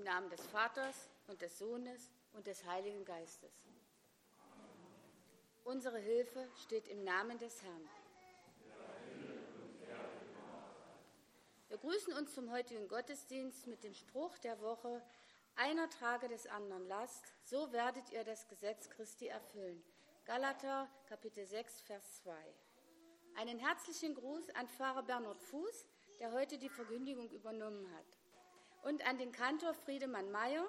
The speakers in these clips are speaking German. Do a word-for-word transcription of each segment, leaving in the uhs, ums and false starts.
Namen des Vaters und des Sohnes und des Heiligen Geistes. Unsere Hilfe steht im Namen des Herrn. Wir grüßen uns zum heutigen Gottesdienst mit dem Spruch der Woche: Einer trage des anderen Last, so werdet ihr das Gesetz Christi erfüllen. Galater, Kapitel sechs, Vers zwei. Einen herzlichen Gruß an Pfarrer Bernhard Fuß, der heute die Verkündigung übernommen hat. Und an den Kantor Friedemann Meyer.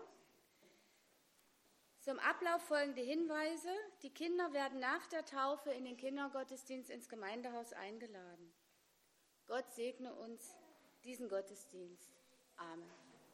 Zum Ablauf folgende Hinweise. Die Kinder werden nach der Taufe in den Kindergottesdienst ins Gemeindehaus eingeladen. Gott segne uns diesen Gottesdienst. Amen.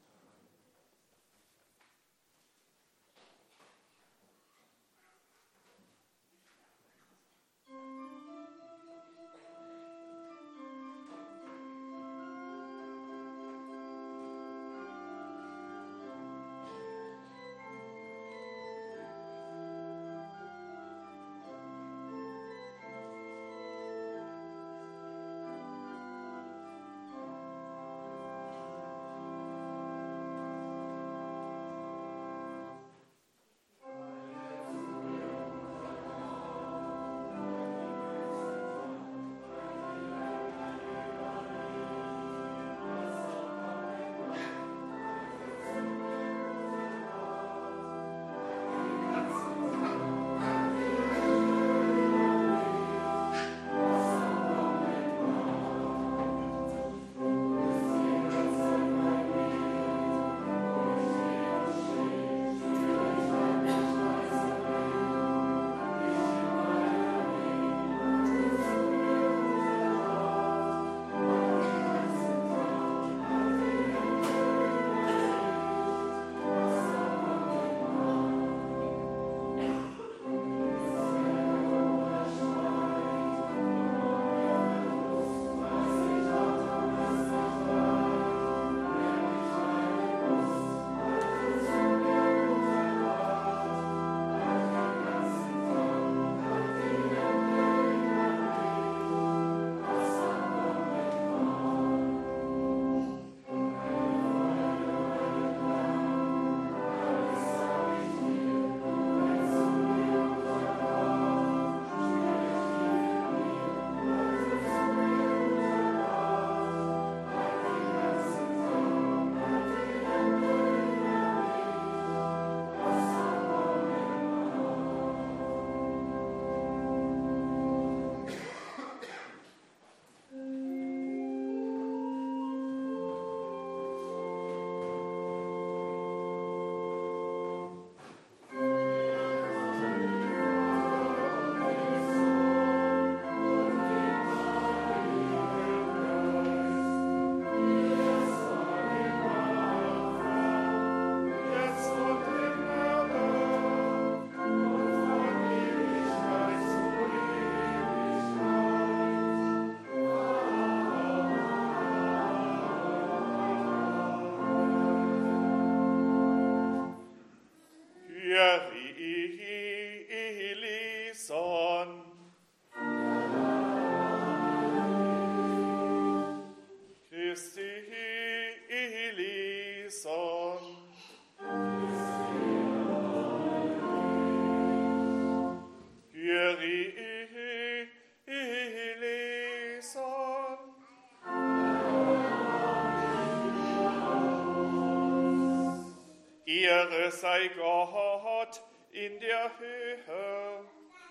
Ehre sei Gott in der Höhe.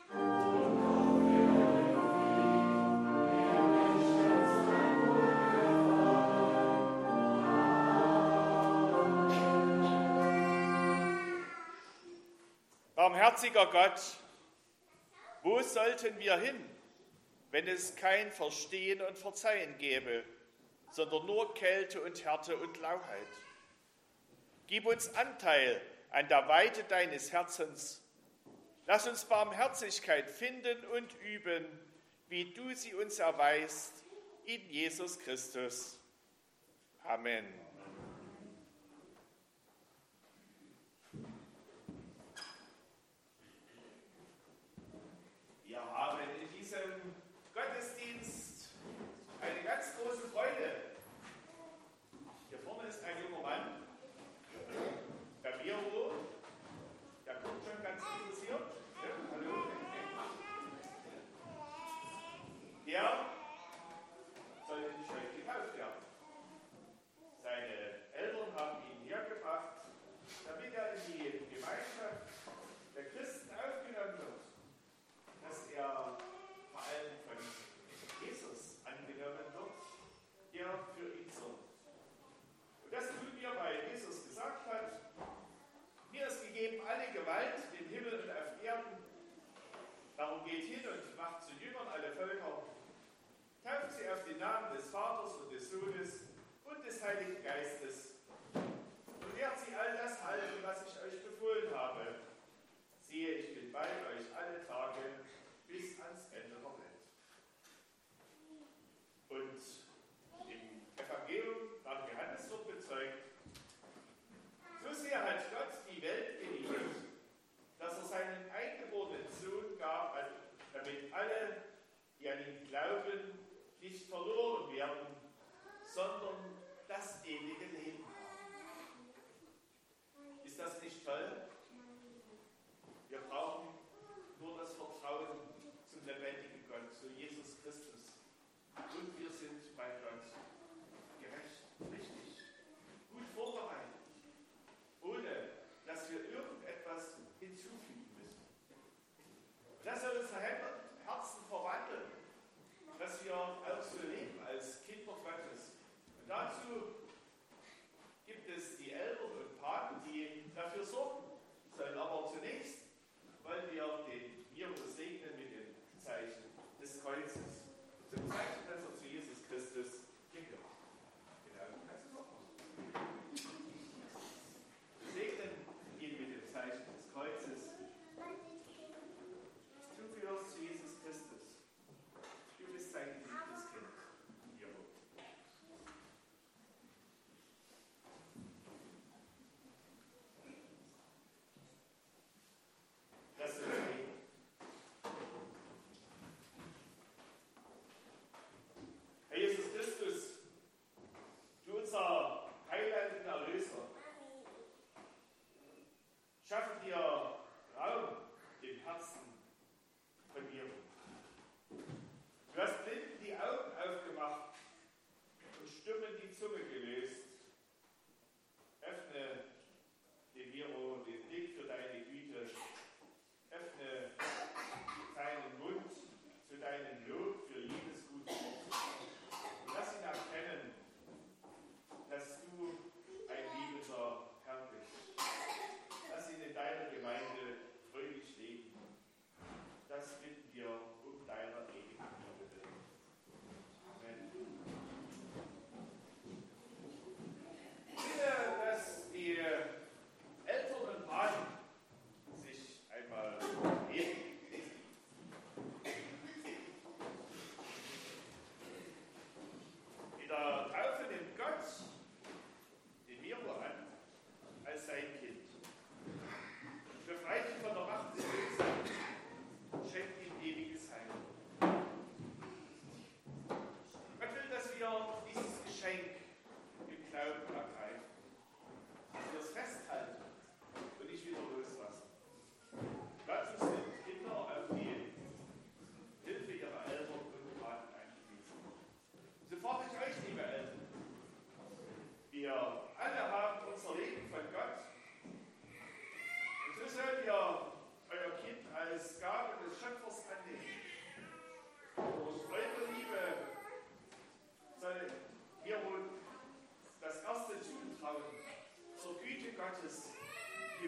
Barmherziger Gott, wo sollten wir hin, wenn es kein Verstehen und Verzeihen gäbe, sondern nur Kälte und Härte und Lauheit? Gib uns Anteil an der Weite deines Herzens. Lass uns Barmherzigkeit finden und üben, wie du sie uns erweist, in Jesus Christus. Amen. Wir haben in diesem Gottesdienst eine ganz große Freude. Hier vorne ist ein junger Mann.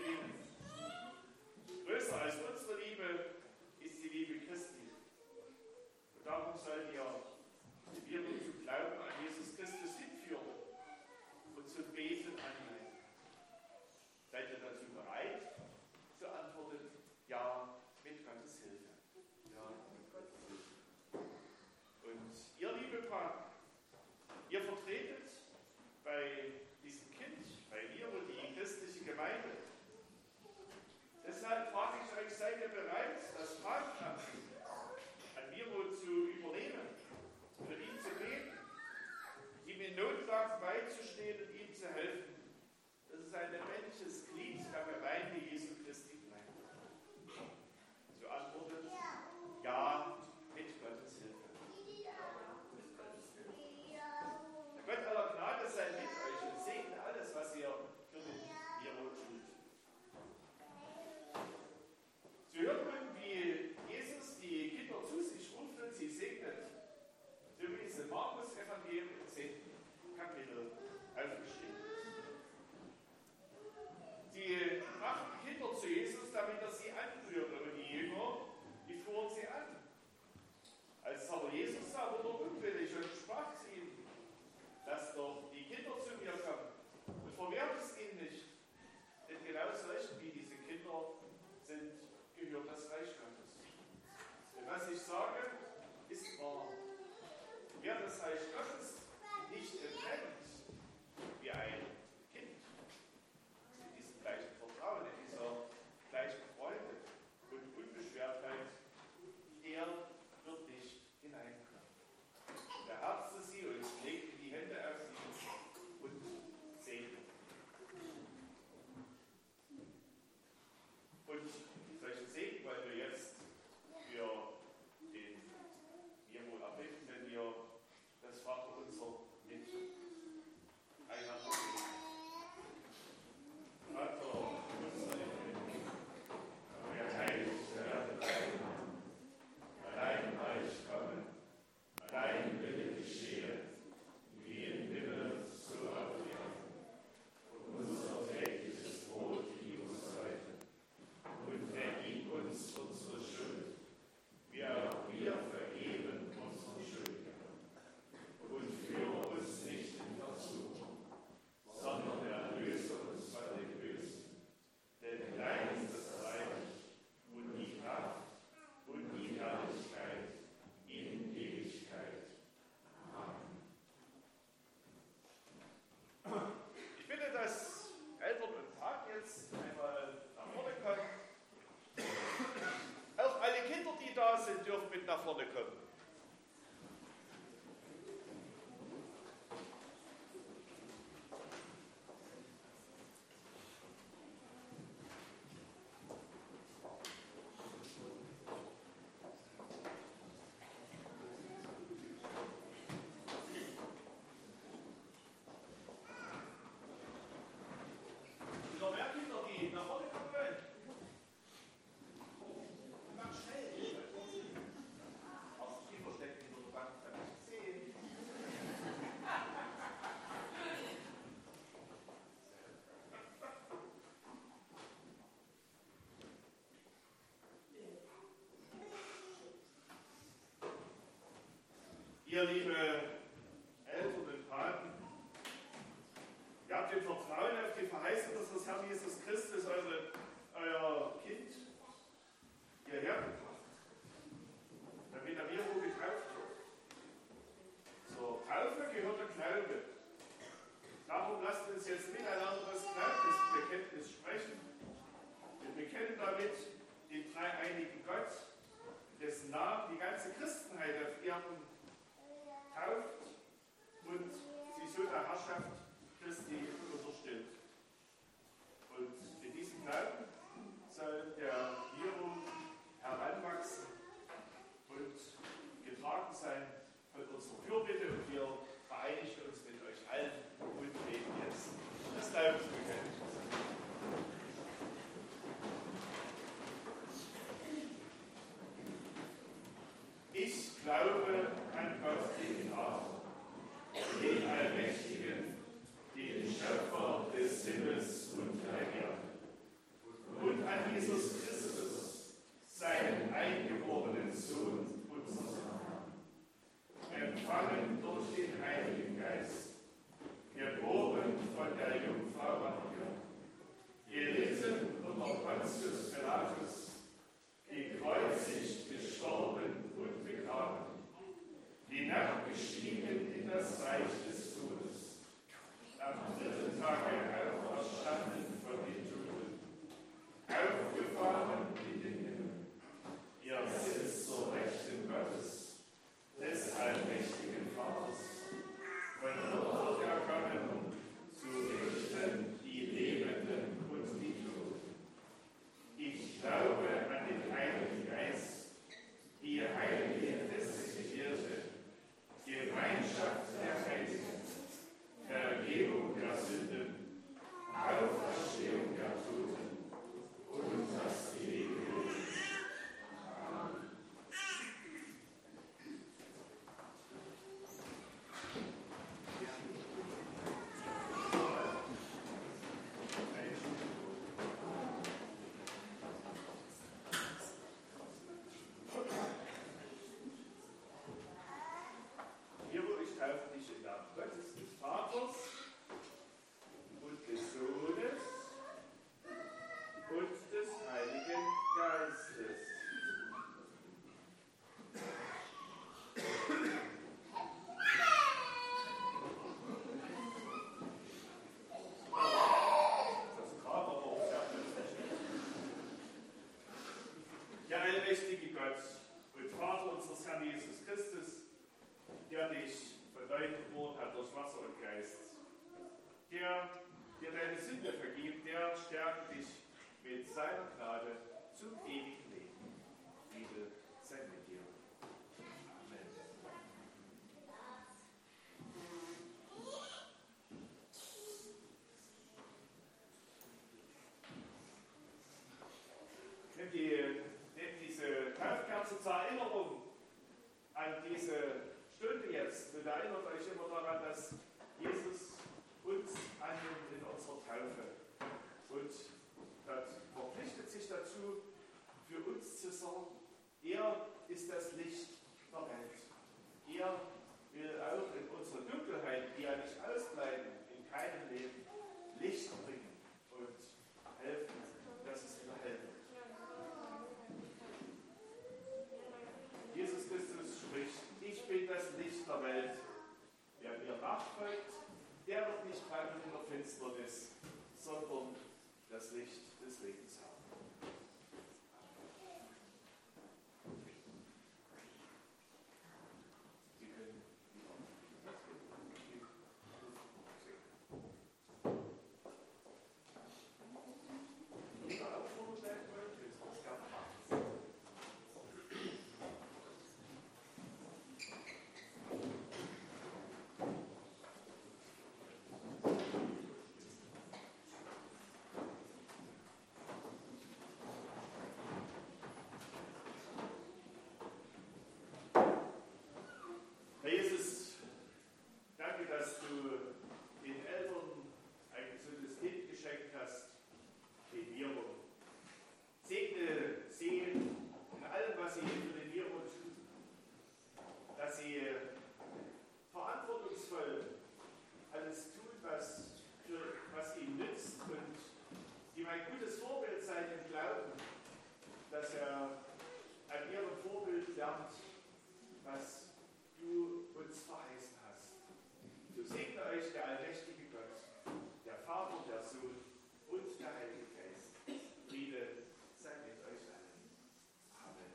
Lieben, größer als unsere Liebe ist die Liebe Christi. Und darum sollt ihr, wir nun zum Glauben an Jesus Christus hinführen und zum Beten anleiten. Seid ihr dazu bereit? So antwortet ja mit Gottes Hilfe. Ja, mit Gottes Hilfe. Und ihr, liebe Paten, ihr vertretet bei diesem Kind, bei mir und die christliche Gemeinde. Deshalb frage ich euch, seid ihr bereit, das Patenamt an Miro zu übernehmen, für ihn zu beten, ihm in Notlagen beizustehen und ihm zu helfen, dass es ein lebendiges Glied der Gemeinde Jesu Christi bleibt? So antwortet ja mit Gottes Hilfe. Der Gott aller Gnade sei mit euch und segne alles, was ihr für den Miro tut. Sie hört man, wie Jesus die Kinder zu sich ruft und sie segnet, so wie es im Markus-Evangelium im zehnten Kapitel aufgeschrieben ist. Sie brachten die Kinder zu Jesus, damit er sie anrührte, und die Jünger, die fuhren sie an. Als es aber Jesus sah, wurde er unwillig und sprach zu ihnen: Lasst doch die Kinder zu mir kommen und verwehrt es ihnen nicht, denn genau solchen wie diese Kinder sind, gehört das Reich Gottes. Denn was ich sage, ist wahr. Wer das Reich Gottes nicht empfängt, wie ein Kind, in diesem gleichen Vertrauen, in dieser gleichen Freude und Unbeschwertheit, der wird nicht hineinkommen. Er herzte sie und legte die Hände auf sie und segnete. Und solche Segen wollen wir jetzt für den Miro erbitten, wenn wir das Vaterunser mit einander beten. Vater unser im Himmel, geheiligt werde dein Name, dein Reich komme, dein Wille geschehe, wie im Himmel, so auf Erden. Unser tägliches Brot gib uns heute. Und vergib uns unsere Schuld, wie auch wir vergeben unseren Schuldigern. Und führe uns nicht in Versuchung, sondern erlöse uns von dem Bösen. Denn dein ist das Reich und die Kraft und die Herrlichkeit in Ewigkeit. Amen. Ich bitte, dass Eltern und Paten jetzt einmal nach vorne kommen. Auch alle Kinder, die da sind, dürfen mit nach vorne kommen. Sind noch mehr Kinder, die nach vorne kommen wollen? Mach schnell. Aus dem versteckt hinter der Bank, kann ich sehen. Ihr liebe Eltern und Paten, ihr habt im Vertrauen auf die Verheißung des Herrn Jesus Christus eure, euer Kind hierher gebracht, damit er Miro getauft wird. Zur Taufe gehört der Glaube. Darum lasst uns jetzt miteinander das Glaubensbekenntnis sprechen. Wir bekennen damit den dreieinigen Gott, dessen Namen die ganze Christenheit auf Erden tauft und sie so der Herrschaft Christi unterstellt. Und in diesem Glauben soll der Miro heranwachsen und getragen sein von unserer Fürbitte, und wir vereinigen uns mit euch allen und beten jetzt das Glaubensbekenntnis. Ich glaube an Gott, den Vater, den Allmächtigen, den Schöpfer des Himmels und der Erde, an Jesus Christus, der dich von neuem geboren hat durch Wasser und Geist, der dir deine Sünde vergibt, der stärkt dich mit seiner Gnade zum ewigen Leben. Friede sei mit dir. Amen. Nimm, die, nimm diese Taufkerze zur Erinnerung an diese Stunde jetzt und erinnert euch immer daran, dass Jesus uns annimmt in unserer Taufe und das verpflichtet sich dazu, für uns zu sorgen. Er ist das Licht der Welt. Er will auch in unserer Dunkelheit, die ja nicht ausbleiben, in keinem Leben, Licht bringen und helfen, dass es wieder hell wird. Jesus Christus spricht: Ich bin das Licht der Welt. Wer mir nachfolgt, der wird nicht wandeln in der Finsternis, sondern das Licht des Lebens haben. Sie können wieder aufrufen, bleiben wollen, können Sie das gerne machen. Herr Jesus, danke, dass du den Eltern ein gesundes Kind geschenkt hast, den Nero. Segne sie in allem, was sie für den Nero tun, dass sie verantwortungsvoll alles tun, was, für, was ihnen nützt und ihm ein gutes Vorbild sein im Glauben, dass er an ihrem Vorbild lernt, was du uns verheißen hast. So segne euch der allmächtige Gott, der Vater, der Sohn und der Heilige Geist. Friede sei mit euch allen. Amen.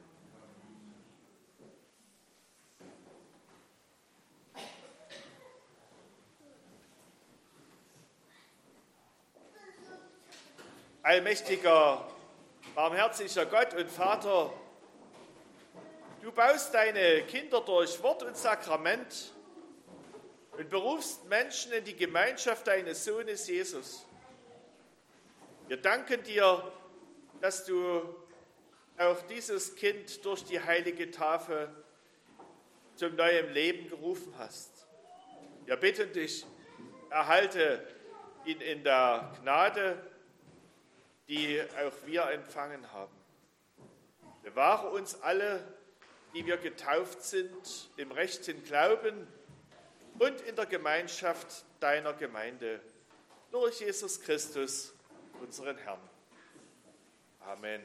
Allmächtiger, barmherziger Gott und Vater, du baust deine Kinder durch Wort und Sakrament und berufst Menschen in die Gemeinschaft deines Sohnes Jesus. Wir danken dir, dass du auch dieses Kind durch die heilige Tafel zum neuen Leben gerufen hast. Wir bitten dich, erhalte ihn in der Gnade, die auch wir empfangen haben. Bewahre uns alle, die wir getauft sind, im rechten Glauben und in der Gemeinschaft deiner Gemeinde, durch Jesus Christus, unseren Herrn. Amen.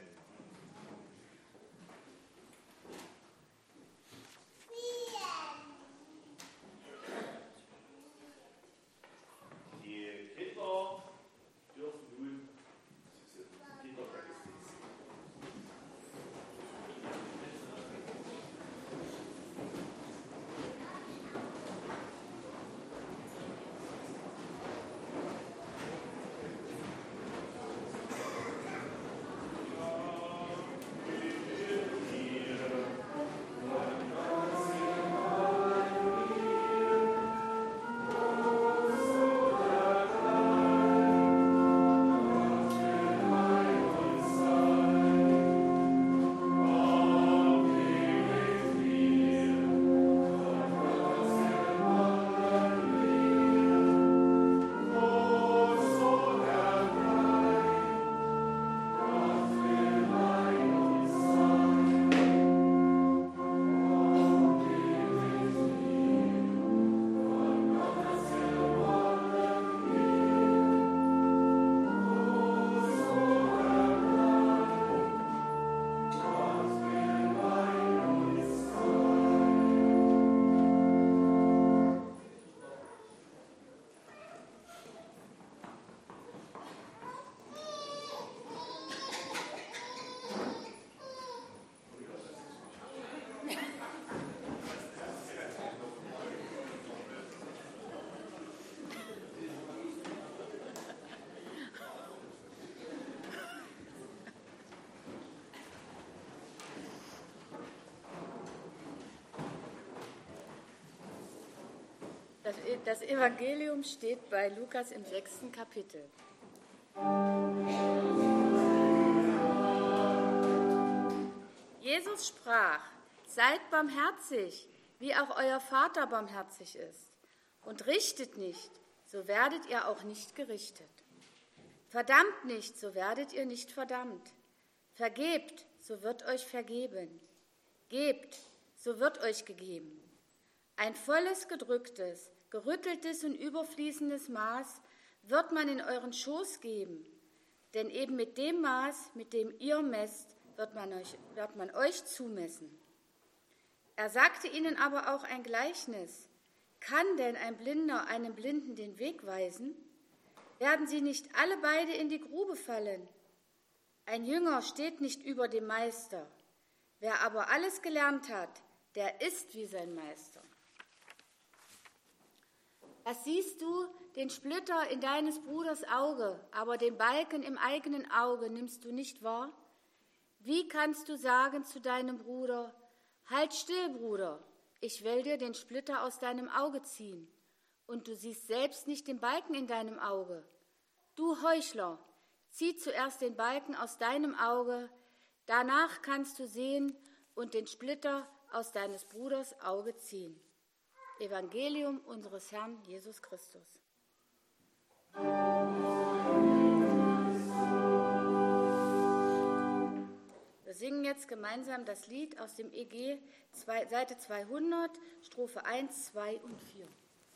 Die Kinder dürfen nun diesen Kindergottesdienst. Ja. Das, das Evangelium steht bei Lukas im sechsten Kapitel. Jesus sprach: Seid barmherzig, wie auch euer Vater barmherzig ist. Und richtet nicht, so werdet ihr auch nicht gerichtet. Verdammt nicht, so werdet ihr nicht verdammt. Vergebt, so wird euch vergeben. Gebt, so wird euch gegeben. Ein volles, gedrücktes, gerütteltes und überfließendes Maß wird man in euren Schoß geben. Denn eben mit dem Maß, mit dem ihr messt, wird man euch, wird man euch zumessen. Er sagte ihnen aber auch ein Gleichnis. Kann denn ein Blinder einem Blinden den Weg weisen? Werden sie nicht alle beide in die Grube fallen? Ein Jünger steht nicht über dem Meister. Wer aber alles gelernt hat, der ist wie sein Meister. Was siehst du, den Splitter in deines Bruders Auge, aber den Balken im eigenen Auge nimmst du nicht wahr? Wie kannst du sagen zu deinem Bruder: Halt still, Bruder, ich will dir den Splitter aus deinem Auge ziehen, und du siehst selbst nicht den Balken in deinem Auge? Du Heuchler, zieh zuerst den Balken aus deinem Auge, danach kannst du sehen und den Splitter aus deines Bruders Auge ziehen. Evangelium unseres Herrn Jesus Christus. Wir singen jetzt gemeinsam das Lied aus dem E G, Seite zweihundert, Strophe eins, zwei und vier.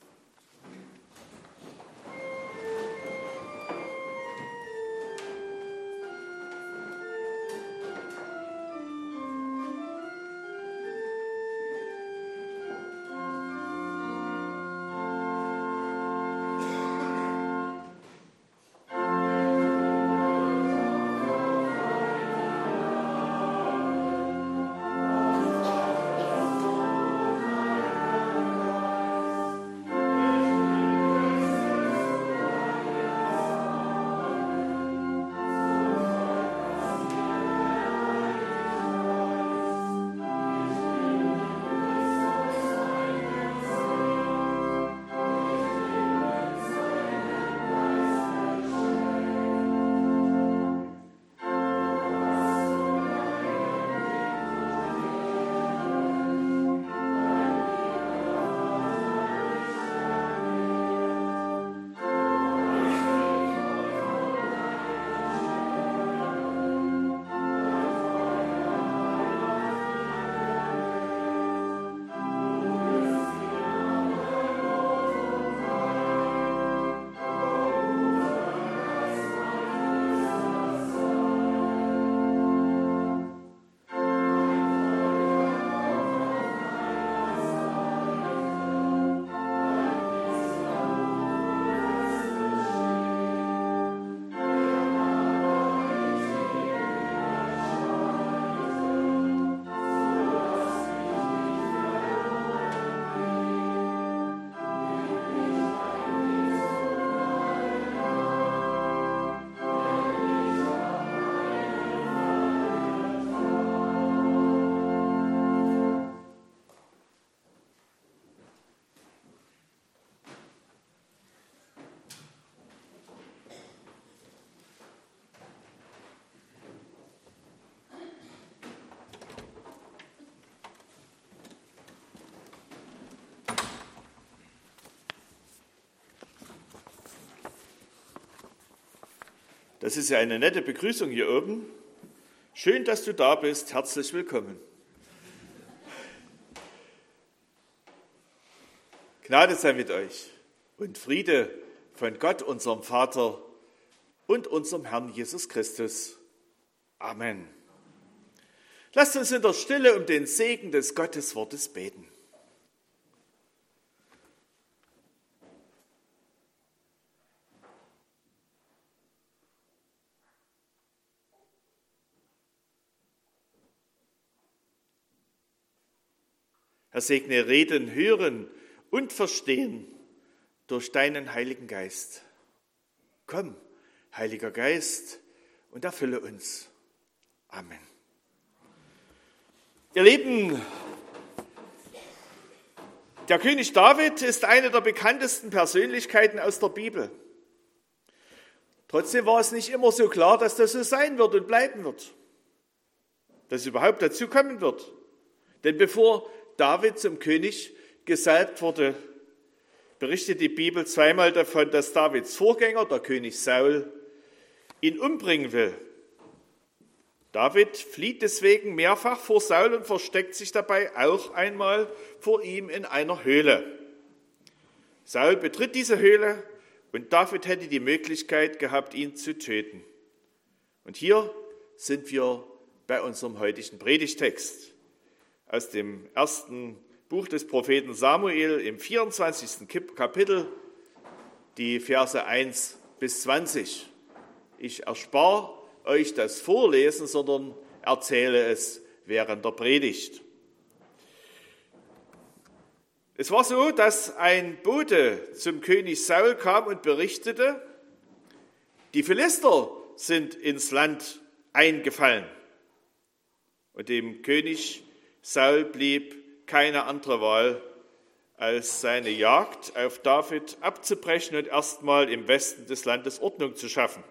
Das ist ja eine nette Begrüßung hier oben. Schön, dass du da bist. Herzlich willkommen. Gnade sei mit euch und Friede von Gott, unserem Vater und unserem Herrn Jesus Christus. Amen. Lasst uns in der Stille um den Segen des Gotteswortes beten. Herr, segne Reden, Hören und Verstehen durch deinen Heiligen Geist. Komm, Heiliger Geist, und erfülle uns. Amen. Ihr Lieben, der König David ist eine der bekanntesten Persönlichkeiten aus der Bibel. Trotzdem war es nicht immer so klar, dass das so sein wird und bleiben wird. Dass es überhaupt dazu kommen wird. Denn bevor David zum König gesalbt wurde, berichtet die Bibel zweimal davon, dass Davids Vorgänger, der König Saul, ihn umbringen will. David flieht deswegen mehrfach vor Saul und versteckt sich dabei auch einmal vor ihm in einer Höhle. Saul betritt diese Höhle und David hätte die Möglichkeit gehabt, ihn zu töten. Und hier sind wir bei unserem heutigen Predigtext aus dem ersten Buch des Propheten Samuel im vierundzwanzigsten Kapitel, die Verse eins bis zwanzig. Ich erspare euch das Vorlesen, sondern erzähle es während der Predigt. Es war so, dass ein Bote zum König Saul kam und berichtete, die Philister sind ins Land eingefallen. Und dem König Saul blieb keine andere Wahl, als seine Jagd auf David abzubrechen und erstmal im Westen des Landes Ordnung zu schaffen.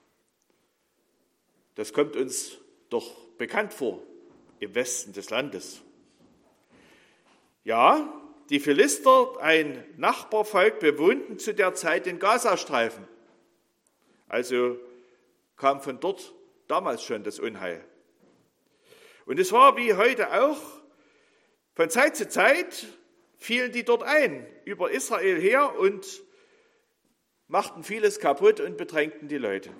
Das kommt uns doch bekannt vor, im Westen des Landes. Ja, die Philister, ein Nachbarvolk, bewohnten zu der Zeit den Gazastreifen. Also kam von dort damals schon das Unheil. Und es war wie heute auch, von Zeit zu Zeit fielen die dort ein, über Israel her und machten vieles kaputt und bedrängten die Leute.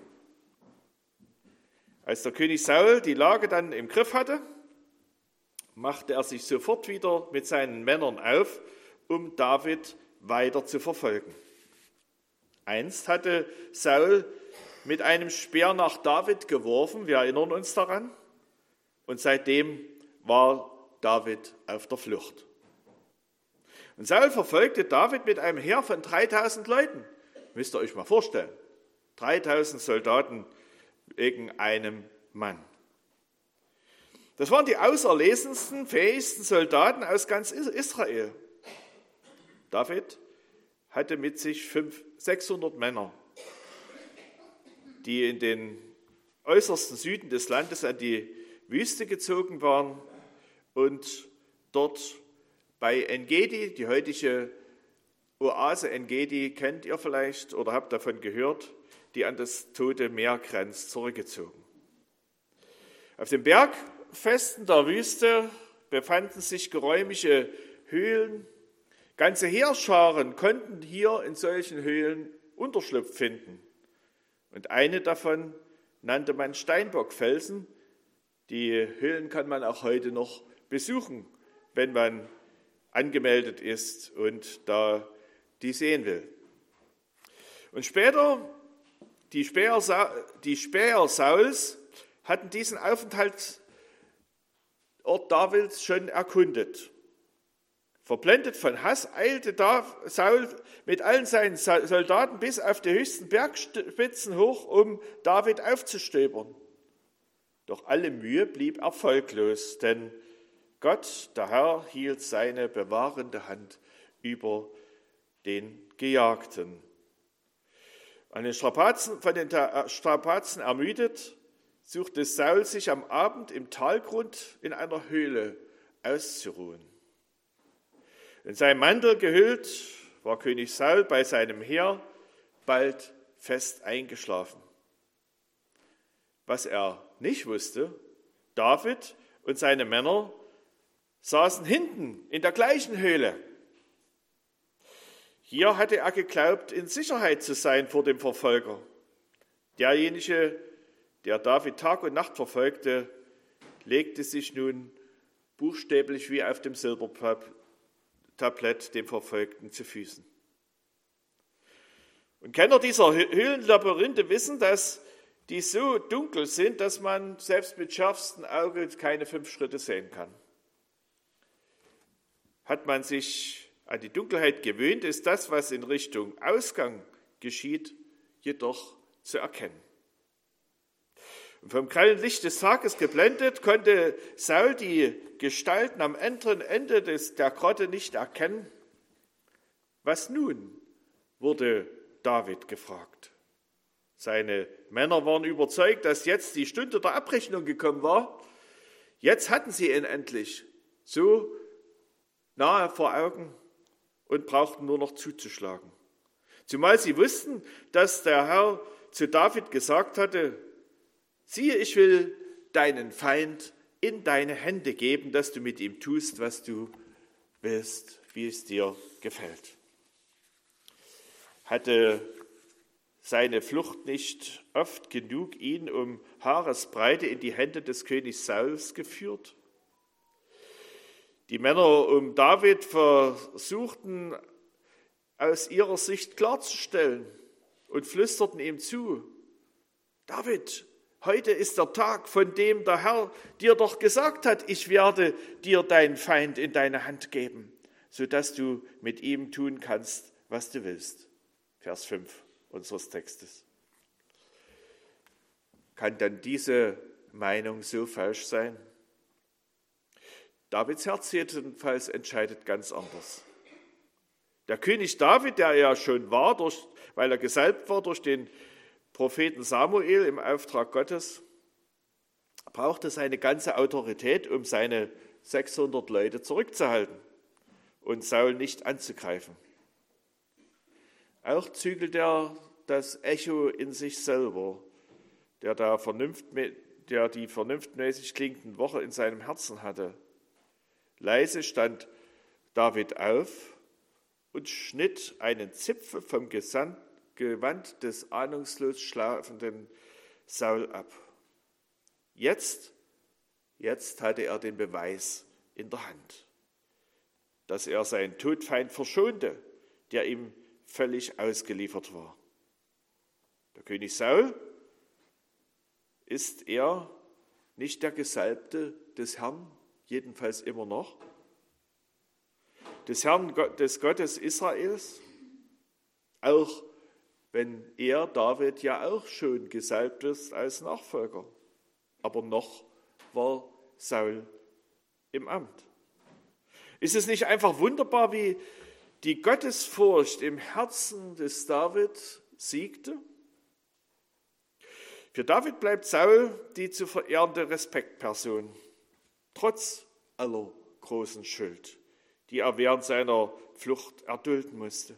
Als der König Saul die Lage dann im Griff hatte, machte er sich sofort wieder mit seinen Männern auf, um David weiter zu verfolgen. Einst hatte Saul mit einem Speer nach David geworfen, wir erinnern uns daran, und seitdem war David auf der Flucht. Und Saul verfolgte David mit einem Heer von dreitausend Leuten. Müsst ihr euch mal vorstellen, dreitausend Soldaten wegen einem Mann. Das waren die auserlesensten, fähigsten Soldaten aus ganz Israel. David hatte mit sich sechshundert Männer, die in den äußersten Süden des Landes an die Wüste gezogen waren und dort bei En-Gedi, die heutige Oase En-Gedi kennt ihr vielleicht oder habt davon gehört, die an das Tote Meer grenzt, zurückgezogen. Auf dem Bergfesten der Wüste befanden sich geräumige Höhlen. Ganze Heerscharen konnten hier in solchen Höhlen Unterschlupf finden. Und eine davon nannte man Steinbockfelsen. Die Höhlen kann man auch heute noch besuchen, wenn man angemeldet ist und da die sehen will. Und später, die Späher, die Späher Sauls hatten diesen Aufenthaltsort Davids schon erkundet. Verblendet von Hass eilte Saul mit allen seinen Soldaten bis auf die höchsten Bergspitzen hoch, um David aufzustöbern. Doch alle Mühe blieb erfolglos, denn Gott, der Herr, hielt seine bewahrende Hand über den Gejagten. An den Strapazen, von den Strapazen ermüdet, suchte Saul sich am Abend im Talgrund in einer Höhle auszuruhen. In seinem Mantel gehüllt war König Saul bei seinem Heer bald fest eingeschlafen. Was er nicht wusste, David und seine Männer saßen hinten in der gleichen Höhle. Hier hatte er geglaubt, in Sicherheit zu sein vor dem Verfolger. Derjenige, der David Tag und Nacht verfolgte, legte sich nun buchstäblich wie auf dem Silbertablett dem Verfolgten zu Füßen. Und Kenner dieser Höhlenlabyrinthe wissen, dass die so dunkel sind, dass man selbst mit schärfstem Auge keine fünf Schritte sehen kann. Hat man sich an die Dunkelheit gewöhnt, ist das, was in Richtung Ausgang geschieht, jedoch zu erkennen. Und vom grellen Licht des Tages geblendet, konnte Saul die Gestalten am anderen Ende des, der Grotte nicht erkennen, Was nun? Wurde David gefragt. Seine Männer waren überzeugt, dass jetzt die Stunde der Abrechnung gekommen war. Jetzt hatten sie ihn endlich so nahe vor Augen und brauchten nur noch zuzuschlagen. Zumal sie wussten, dass der Herr zu David gesagt hatte, siehe, ich will deinen Feind in deine Hände geben, dass du mit ihm tust, was du willst, wie es dir gefällt. Hatte seine Flucht nicht oft genug ihn um Haaresbreite in die Hände des Königs Sauls geführt? Die Männer um David versuchten aus ihrer Sicht klarzustellen und flüsterten ihm zu, David, heute ist der Tag, von dem der Herr dir doch gesagt hat, ich werde dir deinen Feind in deine Hand geben, sodass du mit ihm tun kannst, was du willst. Vers fünf unseres Textes. Kann dann diese Meinung so falsch sein? Davids Herz jedenfalls entscheidet ganz anders. Der König David, der ja schon war, durch, weil er gesalbt war durch den Propheten Samuel im Auftrag Gottes, brauchte seine ganze Autorität, um seine sechshundert Leute zurückzuhalten und Saul nicht anzugreifen. Auch zügelt er das Echo in sich selber, der, da Vernunft, der die vernunftmäßig klingenden Worte in seinem Herzen hatte. Leise stand David auf und schnitt einen Zipfel vom Gewand des ahnungslos schlafenden Saul ab. Jetzt, jetzt hatte er den Beweis in der Hand, dass er seinen Todfeind verschonte, der ihm völlig ausgeliefert war. Der König Saul, ist er nicht der Gesalbte des Herrn, jedenfalls immer noch, des Herrn, des Gottes Israels, auch wenn er, David, ja auch schon gesalbt ist als Nachfolger. Aber noch war Saul im Amt. Ist es nicht einfach wunderbar, wie die Gottesfurcht im Herzen des David siegte? Für David bleibt Saul die zu verehrende Respektperson, trotz aller großen Schuld, die er während seiner Flucht erdulden musste.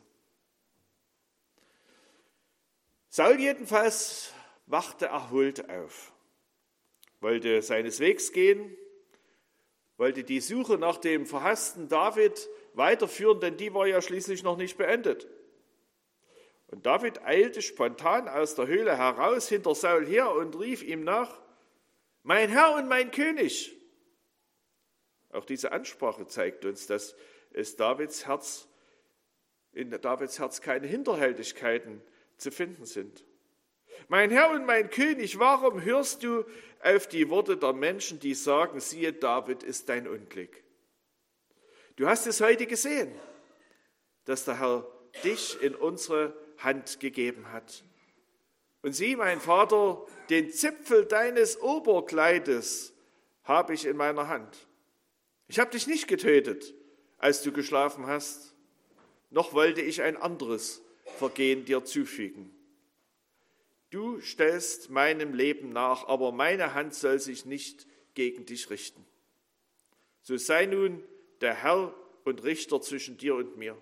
Saul jedenfalls wachte erholt auf, wollte seines Wegs gehen, wollte die Suche nach dem verhassten David weiterführen, denn die war ja schließlich noch nicht beendet. Und David eilte spontan aus der Höhle heraus hinter Saul her und rief ihm nach, mein Herr und mein König. Auch diese Ansprache zeigt uns, dass es Davids Herz, in Davids Herz keine Hinterhältigkeiten zu finden sind. Mein Herr und mein König, warum hörst du auf die Worte der Menschen, die sagen, siehe, David ist dein Unglück? Du hast es heute gesehen, dass der Herr dich in unsere Hand gegeben hat. Und sieh, mein Vater, den Zipfel deines Oberkleides habe ich in meiner Hand. Ich habe dich nicht getötet, als du geschlafen hast, noch wollte ich ein anderes Vergehen dir zufügen. Du stellst meinem Leben nach, aber meine Hand soll sich nicht gegen dich richten. So sei nun der Herr und Richter zwischen dir und mir.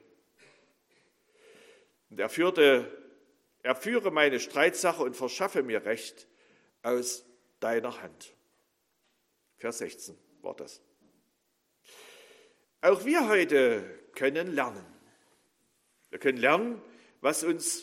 Und er, führte, er führe meine Streitsache und verschaffe mir Recht aus deiner Hand. Vers sechzehn war das. Auch wir heute können lernen. Wir können lernen, was uns,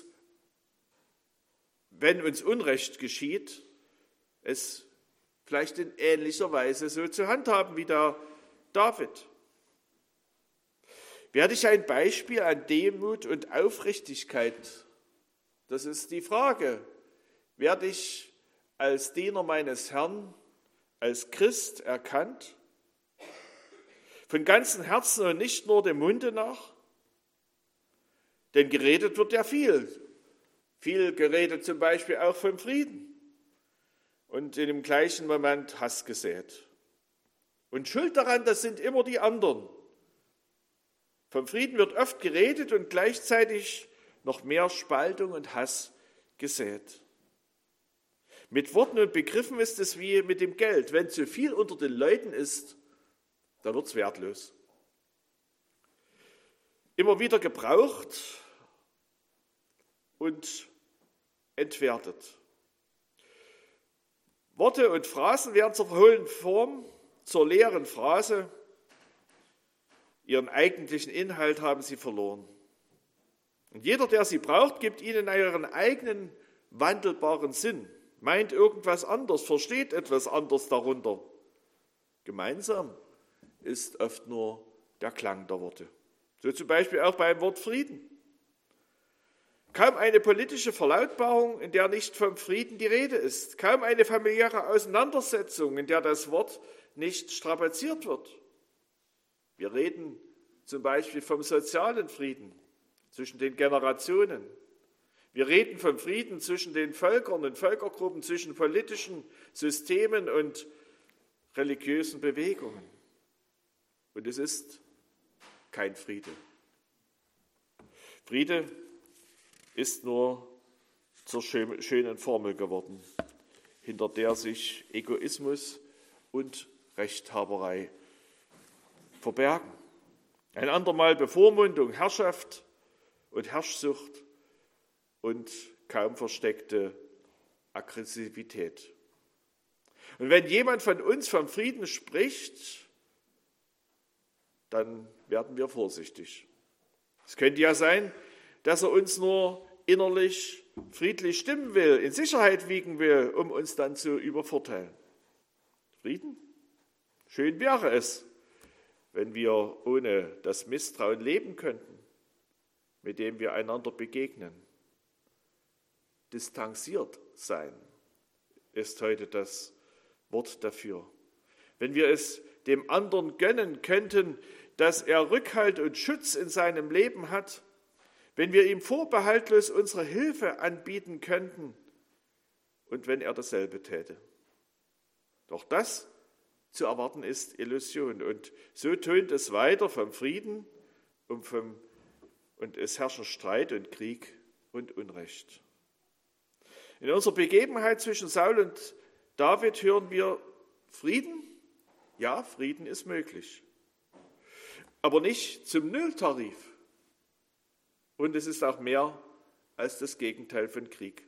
wenn uns Unrecht geschieht, es vielleicht in ähnlicher Weise so zu handhaben wie der David. Werde ich ein Beispiel an Demut und Aufrichtigkeit? Das ist die Frage. Werde ich als Diener meines Herrn, als Christ erkannt? Von ganzem Herzen und nicht nur dem Munde nach? Denn geredet wird ja viel. Viel geredet zum Beispiel auch vom Frieden. Und in dem gleichen Moment Hass gesät. Und schuld daran, das sind immer die anderen. Vom Frieden wird oft geredet und gleichzeitig noch mehr Spaltung und Hass gesät. Mit Worten und Begriffen ist es wie mit dem Geld. Wenn zu viel unter den Leuten ist, dann wird es wertlos. Immer wieder gebraucht und entwertet. Worte und Phrasen werden zur verhohlenen Form, zur leeren Phrase. Ihren eigentlichen Inhalt haben sie verloren. Und jeder, der sie braucht, gibt ihnen ihren eigenen wandelbaren Sinn, meint irgendwas anders, versteht etwas anders darunter. Gemeinsam ist oft nur der Klang der Worte. So zum Beispiel auch beim Wort Frieden. Kaum eine politische Verlautbarung, in der nicht vom Frieden die Rede ist. Kaum eine familiäre Auseinandersetzung, in der das Wort nicht strapaziert wird. Wir reden zum Beispiel vom sozialen Frieden zwischen den Generationen. Wir reden vom Frieden zwischen den Völkern und Völkergruppen, zwischen politischen Systemen und religiösen Bewegungen. Und es ist kein Friede. Friede ist nur zur schönen Formel geworden, hinter der sich Egoismus und Rechthaberei verbergen. Ein andermal Bevormundung, Herrschaft und Herrschsucht und kaum versteckte Aggressivität. Und wenn jemand von uns vom Frieden spricht, dann werden wir vorsichtig. Es könnte ja sein, dass er uns nur innerlich friedlich stimmen will, in Sicherheit wiegen will, um uns dann zu übervorteilen. Frieden? Schön wäre es, wenn wir ohne das Misstrauen leben könnten, mit dem wir einander begegnen. Distanziert sein ist heute das Wort dafür. Wenn wir es dem anderen gönnen könnten, dass er Rückhalt und Schutz in seinem Leben hat, wenn wir ihm vorbehaltlos unsere Hilfe anbieten könnten und wenn er dasselbe täte. Doch das zu erwarten ist Illusion. Und so tönt es weiter vom Frieden und, vom, und es herrschen Streit und Krieg und Unrecht. In unserer Begebenheit zwischen Saul und David hören wir Frieden. Ja, Frieden ist möglich, aber nicht zum Nulltarif. Und es ist auch mehr als das Gegenteil von Krieg.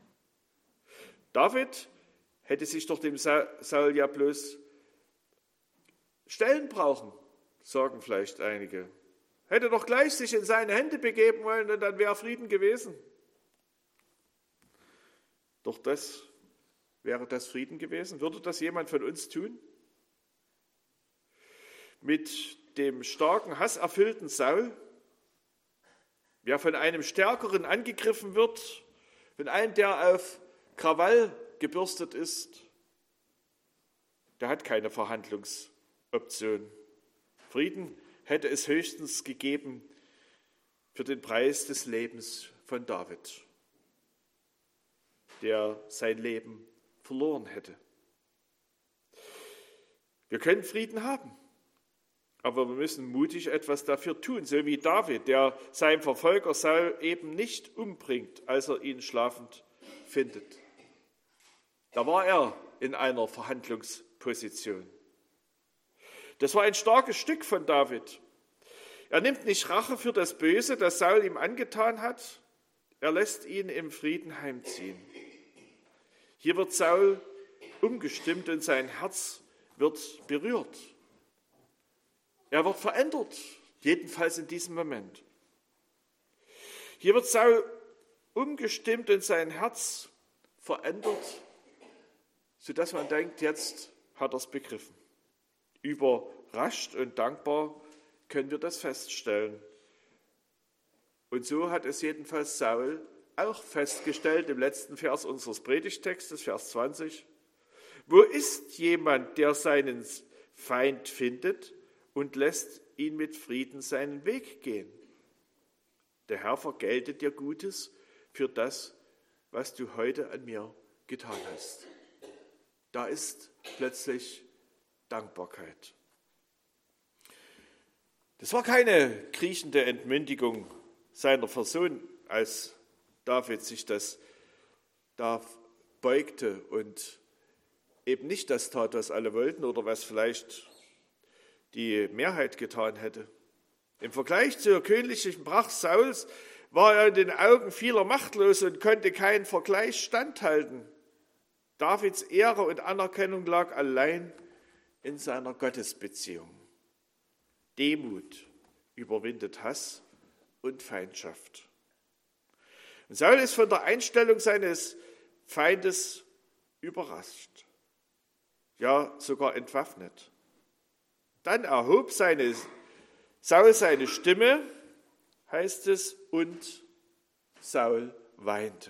David hätte sich doch dem Saul ja bloß stellen brauchen, sagen vielleicht einige. Hätte doch gleich sich in seine Hände begeben wollen und dann wäre Frieden gewesen. Doch das wäre das Frieden gewesen. Würde das jemand von uns tun? Mit dem starken, hasserfüllten Saul, wer von einem Stärkeren angegriffen wird, von einem, der auf Krawall gebürstet ist, der hat keine Verhandlungsoption. Frieden hätte es höchstens gegeben für den Preis des Lebens von David, der sein Leben verloren hätte. Wir können Frieden haben, aber wir müssen mutig etwas dafür tun, so wie David, der seinen Verfolger Saul eben nicht umbringt, als er ihn schlafend findet. Da war er in einer Verhandlungsposition. Das war ein starkes Stück von David. Er nimmt nicht Rache für das Böse, das Saul ihm angetan hat. Er lässt ihn im Frieden heimziehen. Hier wird Saul umgestimmt und sein Herz wird berührt. Er wird verändert, jedenfalls in diesem Moment. Hier wird Saul umgestimmt und sein Herz verändert, sodass man denkt, jetzt hat er es begriffen. Überrascht und dankbar können wir das feststellen. Und so hat es jedenfalls Saul auch festgestellt im letzten Vers unseres Predigtextes, Vers zwanzig. Wo ist jemand, der seinen Feind findet und lässt ihn mit Frieden seinen Weg gehen? Der Herr vergelte dir Gutes für das, was du heute an mir getan hast. Da ist plötzlich Dankbarkeit. Das war keine kriechende Entmündigung seiner Person, als David sich das da beugte und eben nicht das tat, was alle wollten oder was vielleicht die Mehrheit getan hätte. Im Vergleich zur königlichen Pracht Sauls war er in den Augen vieler machtlos und konnte keinen Vergleich standhalten. Davids Ehre und Anerkennung lag allein in seiner Gottesbeziehung. Demut überwindet Hass und Feindschaft. Und Saul ist von der Einstellung seines Feindes überrascht, ja sogar entwaffnet. Dann erhob seine, Saul seine Stimme, heißt es, und Saul weinte.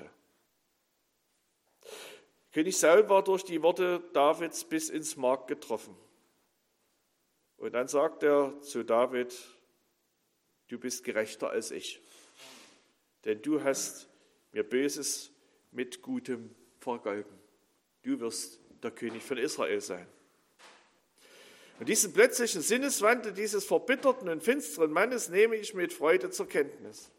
König Saul war durch die Worte Davids bis ins Mark getroffen. Und dann sagt er zu David, du bist gerechter als ich, denn du hast mir Böses mit Gutem vergolten. Du wirst der König von Israel sein. Und diesen plötzlichen Sinneswandel dieses verbitterten und finsteren Mannes nehme ich mit Freude zur Kenntnis.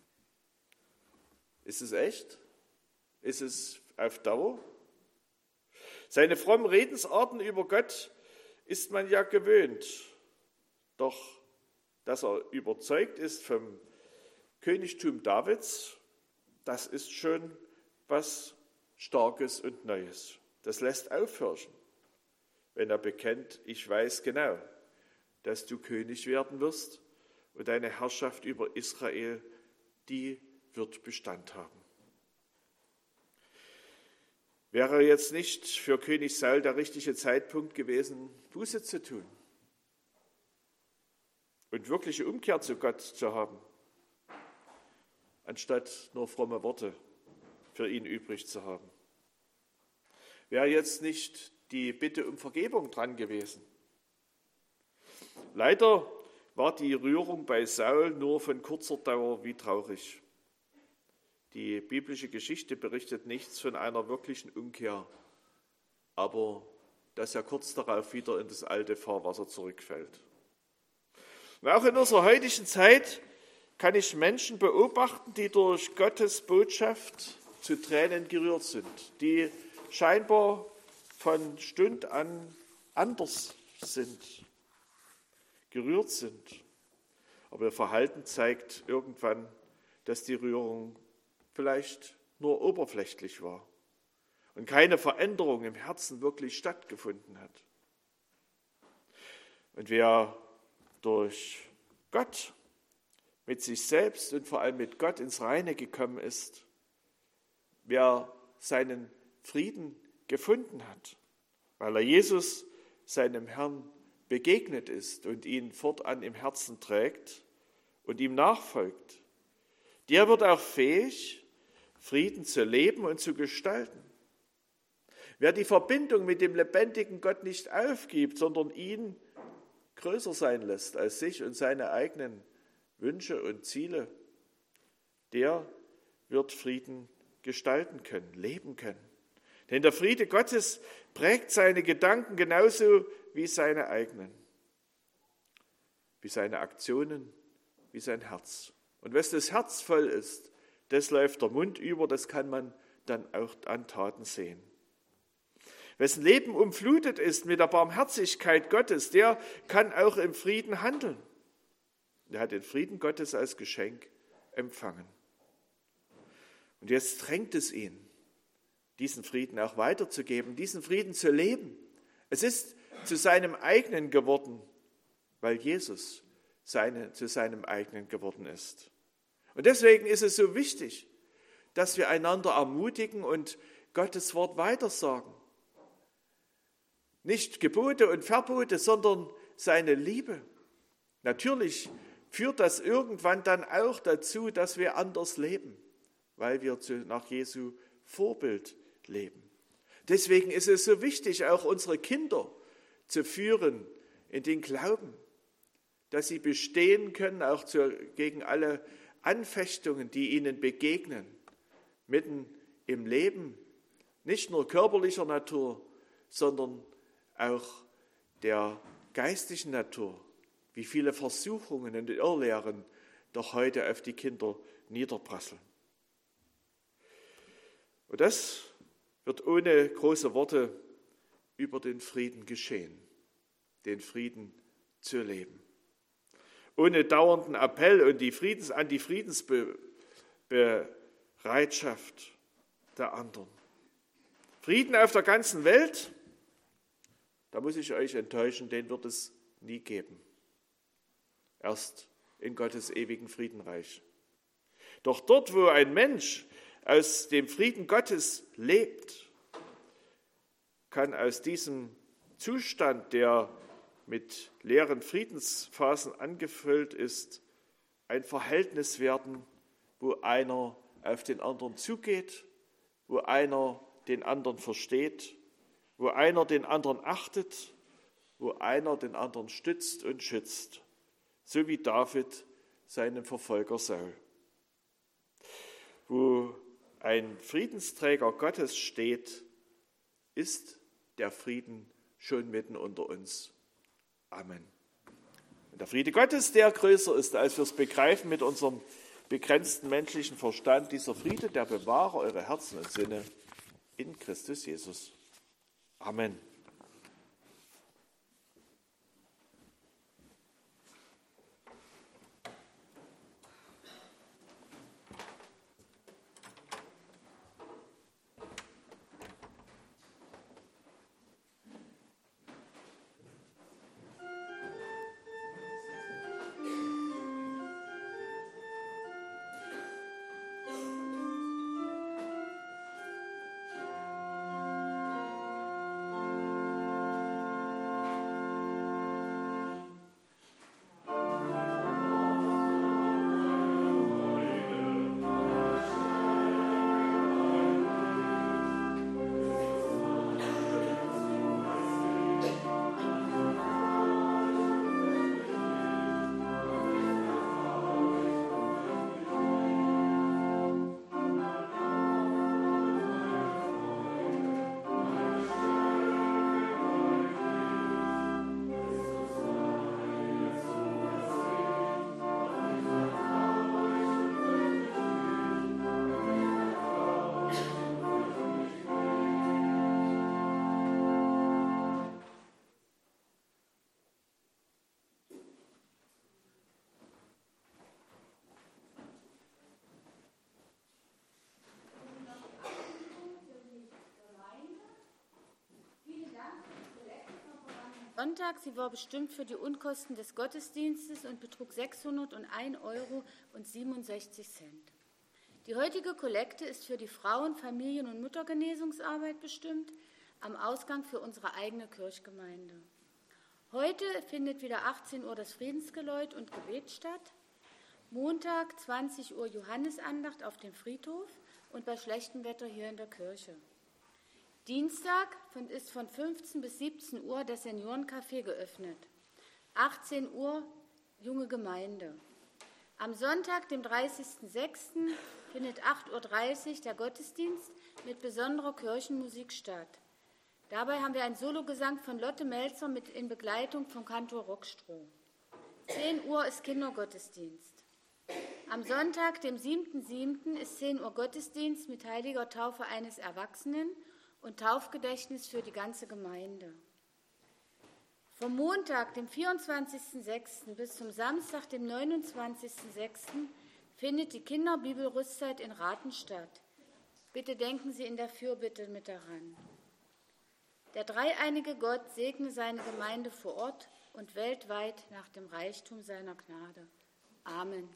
Ist es echt? Ist es auf Dauer? Seine frommen Redensarten über Gott ist man ja gewöhnt. Doch, dass er überzeugt ist vom Königtum Davids, das ist schon was Starkes und Neues. Das lässt aufhorchen, wenn er bekennt, ich weiß genau, dass du König werden wirst und deine Herrschaft über Israel, die wird Bestand haben. Wäre jetzt nicht für König Saul der richtige Zeitpunkt gewesen, Buße zu tun und wirkliche Umkehr zu Gott zu haben, anstatt nur fromme Worte für ihn übrig zu haben? Wäre jetzt nicht die Bitte um Vergebung dran gewesen? Leider war die Rührung bei Saul nur von kurzer Dauer, wie traurig. Die biblische Geschichte berichtet nichts von einer wirklichen Umkehr, aber dass er kurz darauf wieder in das alte Fahrwasser zurückfällt. Und auch in unserer heutigen Zeit kann ich Menschen beobachten, die durch Gottes Botschaft zu Tränen gerührt sind, die scheinbar von Stund an anders sind, gerührt sind. Aber ihr Verhalten zeigt irgendwann, dass die Rührung vielleicht nur oberflächlich war und keine Veränderung im Herzen wirklich stattgefunden hat. Und wer durch Gott mit sich selbst und vor allem mit Gott ins Reine gekommen ist, wer seinen Frieden gefunden hat, weil er Jesus, seinem Herrn, begegnet ist und ihn fortan im Herzen trägt und ihm nachfolgt, der wird auch fähig, Frieden zu leben und zu gestalten. Wer die Verbindung mit dem lebendigen Gott nicht aufgibt, sondern ihn größer sein lässt als sich und seine eigenen Wünsche und Ziele, der wird Frieden gestalten können, leben können. Denn der Friede Gottes prägt seine Gedanken genauso wie seine eigenen, wie seine Aktionen, wie sein Herz. Und was das Herz voll ist, das läuft der Mund über, das kann man dann auch an Taten sehen. Wessen Leben umflutet ist mit der Barmherzigkeit Gottes, der kann auch im Frieden handeln. Er hat den Frieden Gottes als Geschenk empfangen. Und jetzt drängt es ihn, diesen Frieden auch weiterzugeben, diesen Frieden zu leben. Es ist zu seinem eigenen geworden, weil Jesus seine, zu seinem eigenen geworden ist. Und deswegen ist es so wichtig, dass wir einander ermutigen und Gottes Wort weitersagen. Nicht Gebote und Verbote, sondern seine Liebe. Natürlich führt das irgendwann dann auch dazu, dass wir anders leben, weil wir nach Jesu Vorbild leben. Deswegen ist es so wichtig, auch unsere Kinder zu führen in den Glauben, dass sie bestehen können, auch zu, gegen alle Anfechtungen, die ihnen begegnen, mitten im Leben, nicht nur körperlicher Natur, sondern auch der geistlichen Natur, wie viele Versuchungen und Irrlehren doch heute auf die Kinder niederprasseln. Und das wird ohne große Worte über den Frieden geschehen, den Frieden zu leben. Ohne dauernden Appell und die Friedens, an die Friedensbereitschaft der anderen. Frieden auf der ganzen Welt, da muss ich euch enttäuschen, den wird es nie geben. Erst in Gottes ewigen Friedenreich. Doch dort, wo ein Mensch aus dem Frieden Gottes lebt, kann aus diesem Zustand, der mit leeren Friedensphasen angefüllt ist, ein Verhältnis werden, wo einer auf den anderen zugeht, wo einer den anderen versteht, wo einer den anderen achtet, wo einer den anderen stützt und schützt, so wie David seinem Verfolger Saul. Wo ein Friedensträger Gottes steht, ist der Frieden schon mitten unter uns. Amen. Und der Friede Gottes, der größer ist, als wir es begreifen mit unserem begrenzten menschlichen Verstand, dieser Friede, der bewahre eure Herzen und Sinne in Christus Jesus. Amen. Sonntag, sie war bestimmt für die Unkosten des Gottesdienstes und betrug sechshunderteins Euro und siebenundsechzig Cent. Die heutige Kollekte ist für die Frauen-, Familien- und Muttergenesungsarbeit bestimmt, am Ausgang für unsere eigene Kirchgemeinde. Heute findet wieder achtzehn Uhr das Friedensgeläut und Gebet statt. Montag zwanzig Uhr Johannesandacht auf dem Friedhof und bei schlechtem Wetter hier in der Kirche. Dienstag ist von fünfzehn bis siebzehn Uhr das Seniorencafé geöffnet. achtzehn Uhr junge Gemeinde. Am Sonntag, dem dreißigsten sechsten findet acht Uhr dreißig der Gottesdienst mit besonderer Kirchenmusik statt. Dabei haben wir einen Sologesang von Lotte Melzer mit in Begleitung vom Kantor Rockstroh. zehn Uhr ist Kindergottesdienst. Am Sonntag, dem siebten siebten ist zehn Uhr Gottesdienst mit heiliger Taufe eines Erwachsenen und Taufgedächtnis für die ganze Gemeinde. Vom Montag, dem vierundzwanzigsten sechsten bis zum Samstag, dem neunundzwanzigsten sechsten findet die Kinderbibelrüstzeit in Rathen statt. Bitte denken Sie in der Fürbitte mit daran. Der dreieinige Gott segne seine Gemeinde vor Ort und weltweit nach dem Reichtum seiner Gnade. Amen.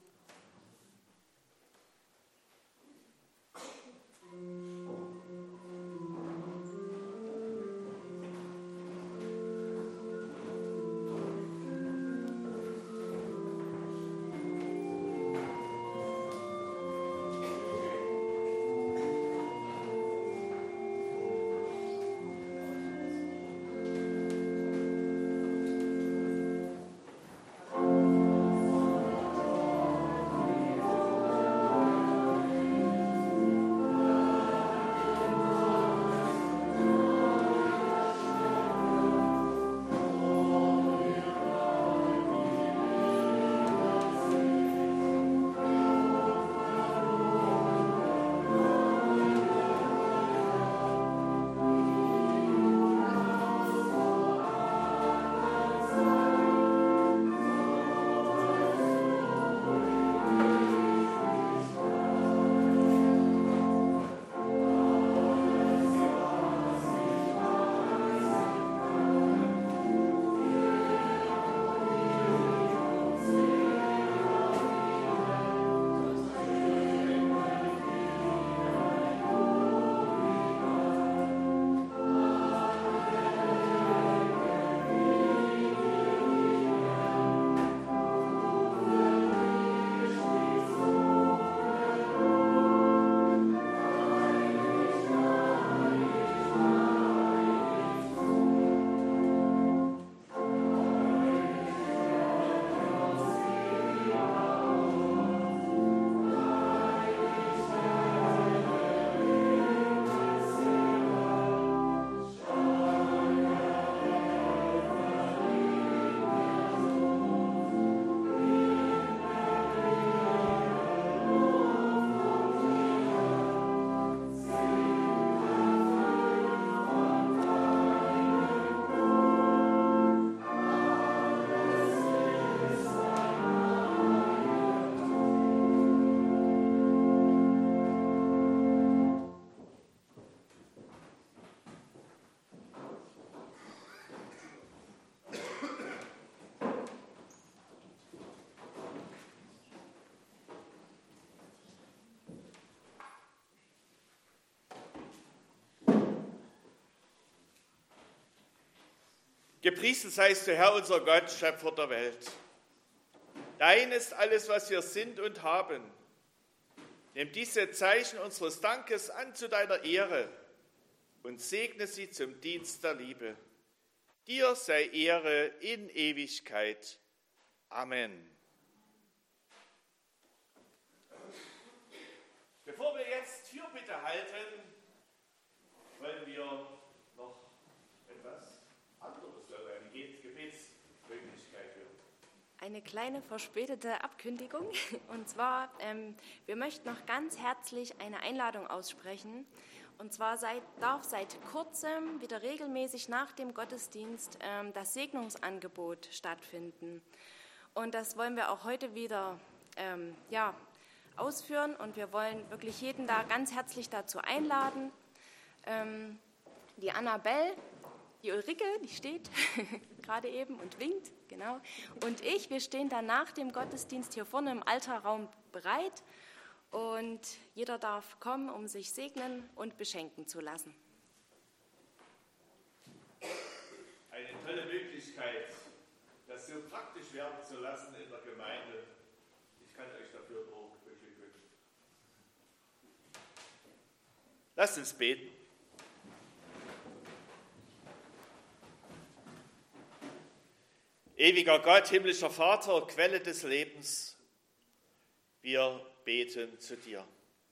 Gepriesen seist du, Herr, unser Gott, Schöpfer der Welt. Dein ist alles, was wir sind und haben. Nimm diese Zeichen unseres Dankes an zu deiner Ehre und segne sie zum Dienst der Liebe. Dir sei Ehre in Ewigkeit. Amen. Bevor wir jetzt Fürbitte halten, wollen wir noch etwas anderes über eine Gebetsmöglichkeit hören. Eine kleine verspätete Abkündigung. Und zwar, ähm, wir möchten noch ganz herzlich eine Einladung aussprechen. Und zwar seit, darf seit kurzem wieder regelmäßig nach dem Gottesdienst ähm, das Segnungsangebot stattfinden. Und das wollen wir auch heute wieder ähm, ja, ausführen. Und wir wollen wirklich jeden da ganz herzlich dazu einladen. Ähm, die Annabelle, die Ulrike, die steht gerade eben und winkt, genau. Und ich, wir stehen dann nach dem Gottesdienst hier vorne im Altarraum bereit. Und jeder darf kommen, um sich segnen und beschenken zu lassen. Eine tolle Möglichkeit, das so praktisch werden zu lassen in der Gemeinde. Ich kann euch dafür nur beglückwünschen. Lasst uns beten. Ewiger Gott, himmlischer Vater, Quelle des Lebens, wir beten zu dir.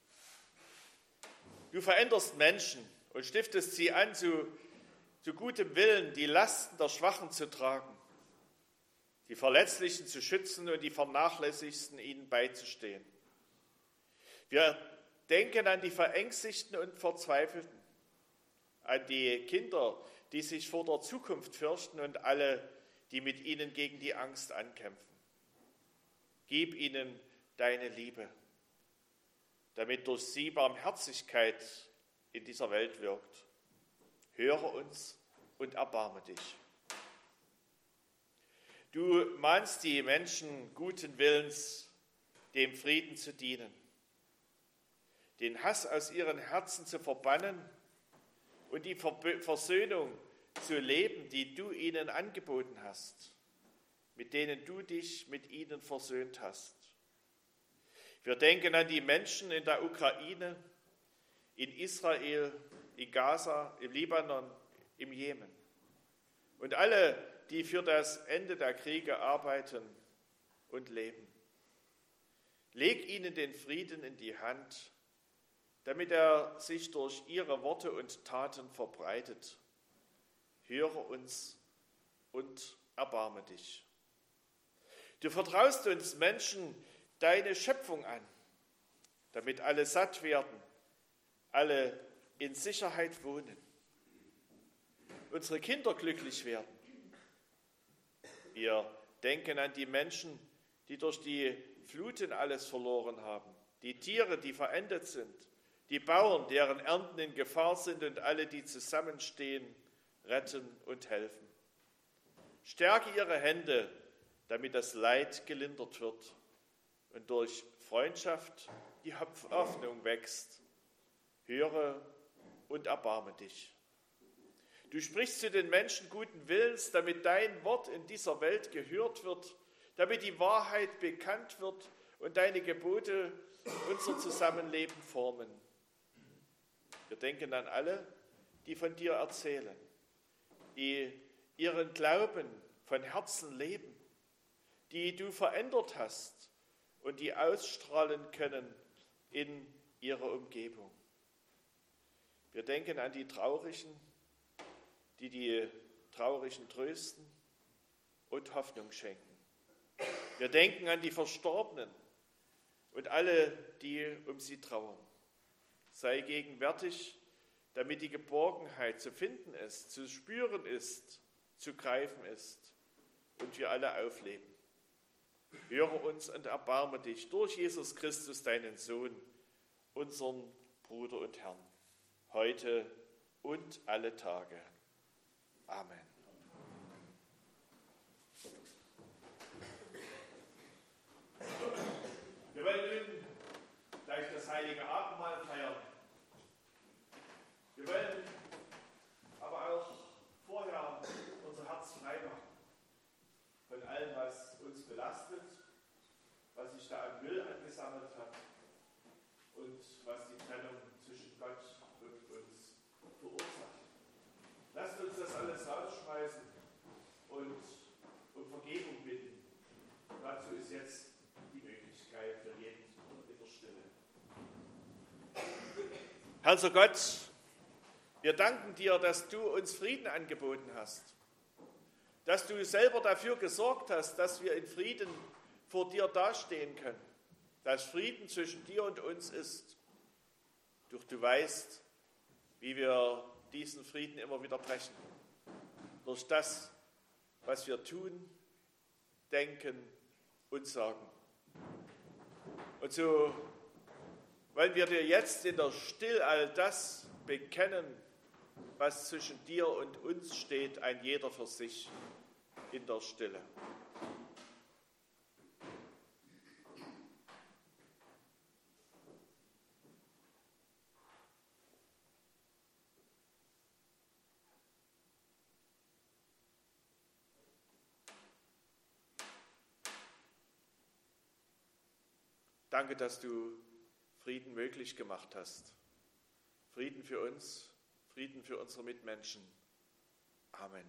Du veränderst Menschen und stiftest sie an, zu, zu gutem Willen die Lasten der Schwachen zu tragen, die Verletzlichen zu schützen und die Vernachlässigten ihnen beizustehen. Wir denken an die Verängstigten und Verzweifelten, an die Kinder, die sich vor der Zukunft fürchten und alle, die mit ihnen gegen die Angst ankämpfen. Gib ihnen deine Liebe, damit durch sie Barmherzigkeit in dieser Welt wirkt. Höre uns und erbarme dich. Du mahnst die Menschen guten Willens, dem Frieden zu dienen, den Hass aus ihren Herzen zu verbannen und die Versöhnung zu leben, die du ihnen angeboten hast, mit denen du dich mit ihnen versöhnt hast. Wir denken an die Menschen in der Ukraine, in Israel, in Gaza, im Libanon, im Jemen und alle, die für das Ende der Kriege arbeiten und leben. Leg ihnen den Frieden in die Hand, damit er sich durch ihre Worte und Taten verbreitet. Höre uns und erbarme dich. Du vertraust uns Menschen deine Schöpfung an, damit alle satt werden, alle in Sicherheit wohnen, unsere Kinder glücklich werden. Wir denken an die Menschen, die durch die Fluten alles verloren haben, die Tiere, die verendet sind, die Bauern, deren Ernten in Gefahr sind und alle, die zusammenstehen, retten und helfen. Stärke ihre Hände, damit das Leid gelindert wird und durch Freundschaft die Hoffnung wächst. Höre und erbarme dich. Du sprichst zu den Menschen guten Willens, damit dein Wort in dieser Welt gehört wird, damit die Wahrheit bekannt wird und deine Gebote unser Zusammenleben formen. Wir denken an alle, die von dir erzählen, die ihren Glauben von Herzen leben, die du verändert hast und die ausstrahlen können in ihrer Umgebung. Wir denken an die Traurigen, die die Traurigen trösten und Hoffnung schenken. Wir denken an die Verstorbenen und alle, die um sie trauern. Sei gegenwärtig, damit die Geborgenheit zu finden ist, zu spüren ist, zu greifen ist und wir alle aufleben. Höre uns und erbarme dich durch Jesus Christus, deinen Sohn, unseren Bruder und Herrn, heute und alle Tage. Amen. Wir wollen nun gleich das heilige Abendmahl feiern. Wir wollen aber auch vorher unser Herz frei Herr unser Gott, wir danken dir, dass du uns Frieden angeboten hast, dass du selber dafür gesorgt hast, dass wir in Frieden vor dir dastehen können, dass Frieden zwischen dir und uns ist. Doch du weißt, wie wir diesen Frieden immer wieder brechen. Durch das, was wir tun, denken und sagen. Und so wollen wir dir jetzt in der Stille all das bekennen, was zwischen dir und uns steht, ein jeder für sich in der Stille. Danke, dass du Frieden möglich gemacht hast. Frieden für uns, Frieden für unsere Mitmenschen. Amen.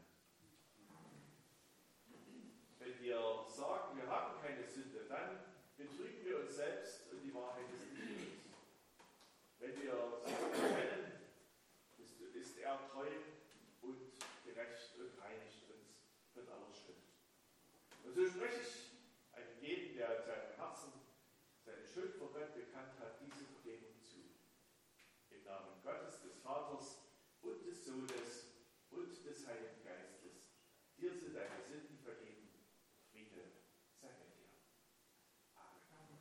Wenn wir sagen, wir haben keine Sünde, dann betrügen wir uns selbst und die Wahrheit ist nicht in uns. Wenn wir sie erkennen, ist er treu und gerecht und reinigt uns von aller Schuld. Und so spreche ich einem jeden, der in seinem Herzen seine Schuld vor Gott bekannt hat, diese Vergebung zu. Im Namen Gottes, des Vaters und des Sohnes und des Heiligen Geistes. Dir sind deine Sünden vergeben. Friede sei mit dir. Amen.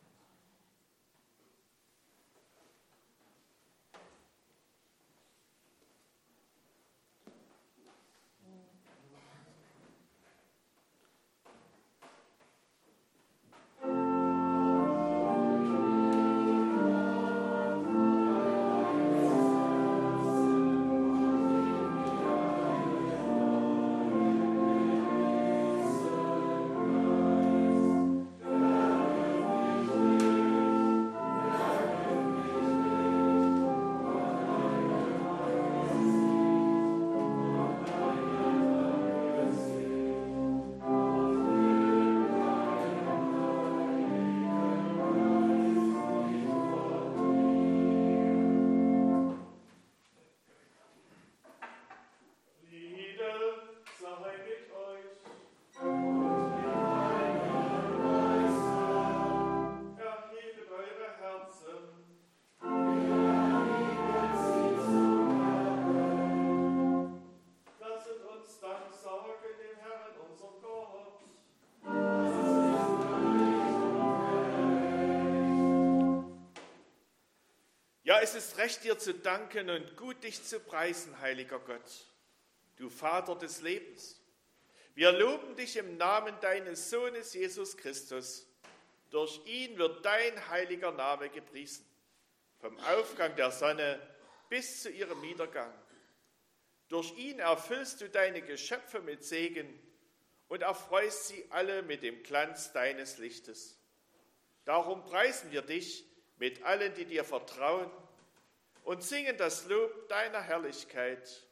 Ja, es ist recht, dir zu danken und gut, dich zu preisen, heiliger Gott, du Vater des Lebens. Wir loben dich im Namen deines Sohnes Jesus Christus. Durch ihn wird dein heiliger Name gepriesen, vom Aufgang der Sonne bis zu ihrem Niedergang. Durch ihn erfüllst du deine Geschöpfe mit Segen und erfreust sie alle mit dem Glanz deines Lichtes. Darum preisen wir dich mit allen, die dir vertrauen, und singen das Lob deiner Herrlichkeit.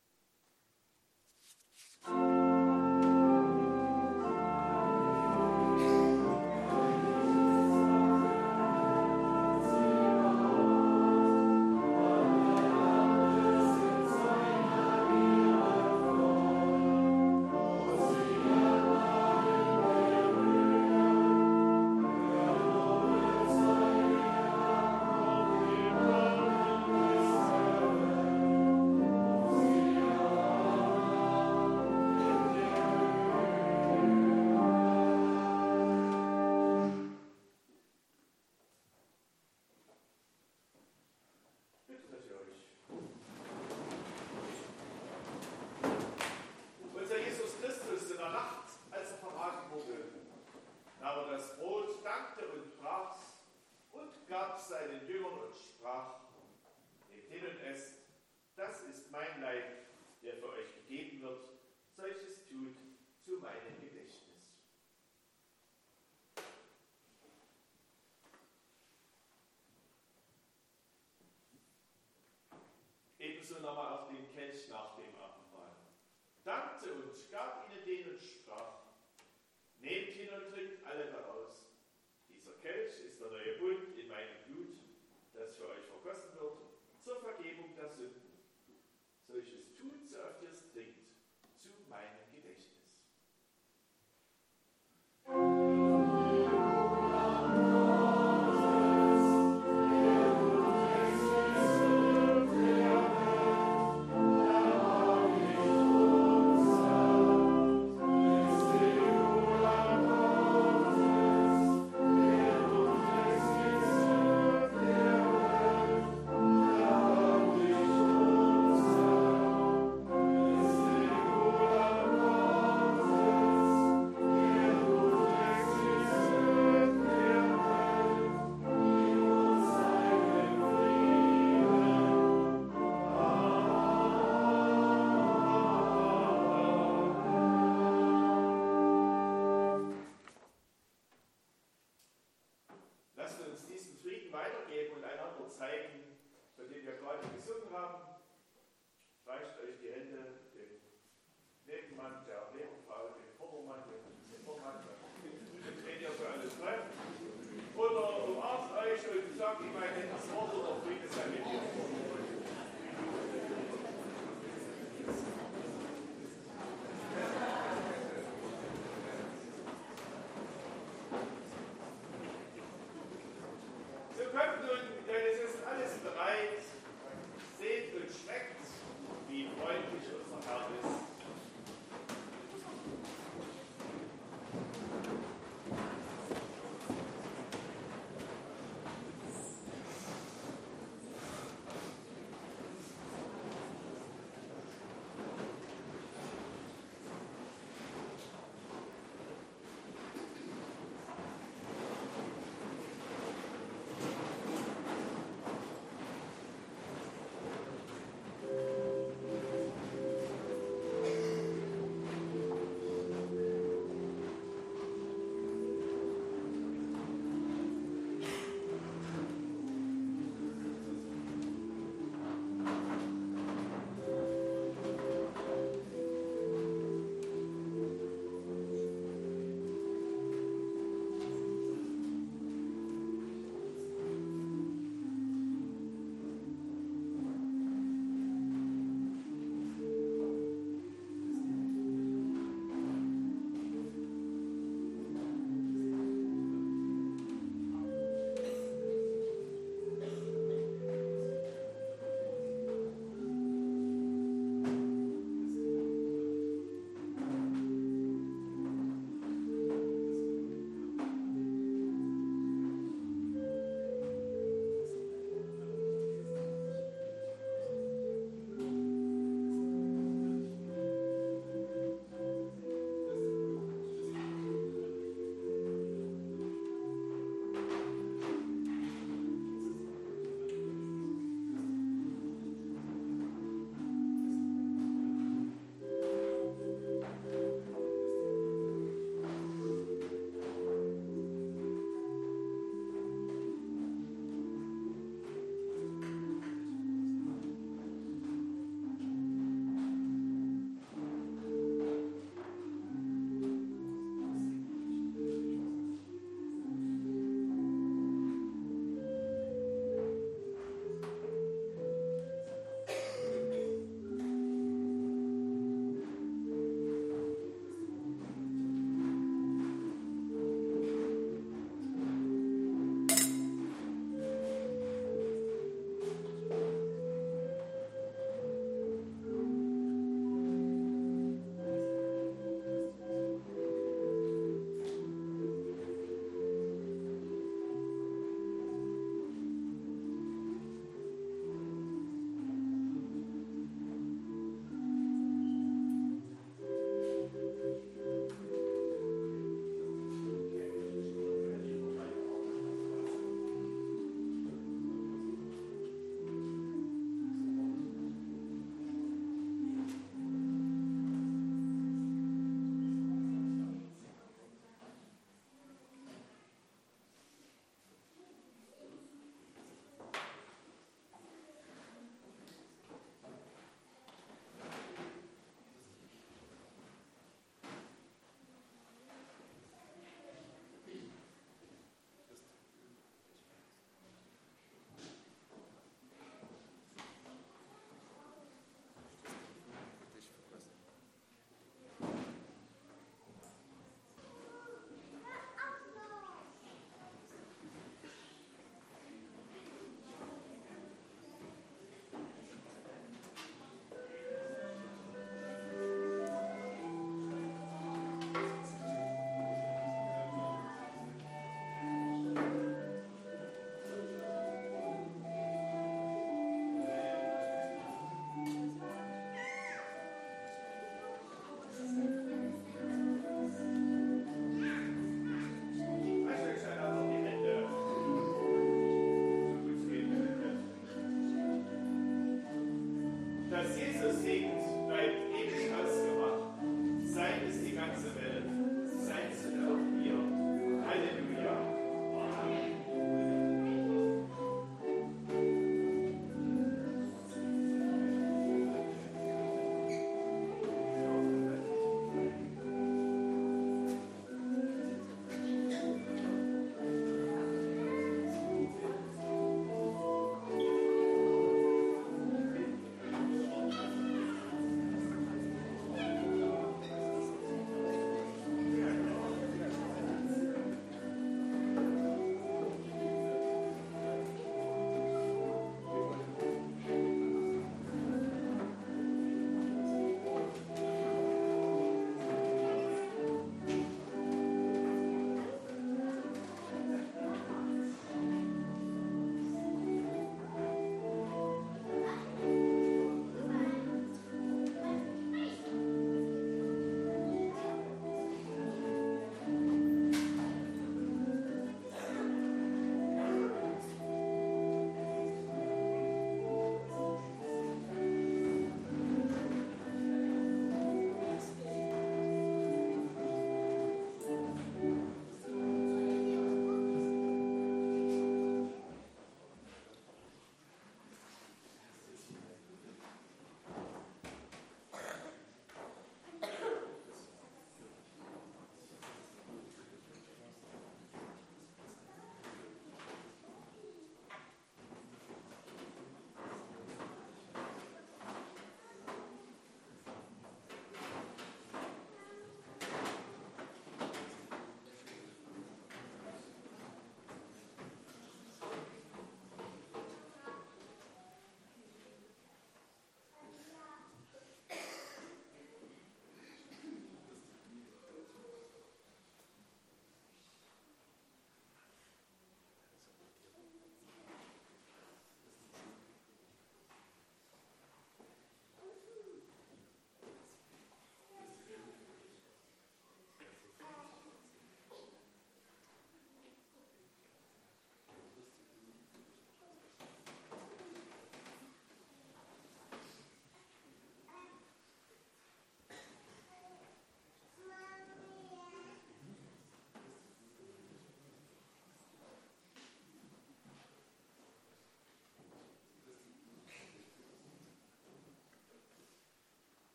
Ebenso nahm er auch den Kelch nach dem Abendmahl, dankte und gab ihnen den und sprach: Nehmt hin und trinkt alle daraus. Dieser Kelch ist der neue Bund in meinem Blut, das für euch vergossen wird, zur Vergebung Frieden weitergeben und einander zeigen, von dem wir gerade gesungen haben. Reicht euch die Hände, dem Nebenmann, der Nebenfrau, dem Vordermann, dem Hintermann, dem dreht ihr für alles frei. Oder umarmt euch und sagt ihm ein nettes Wort oder Friede sei mit dir.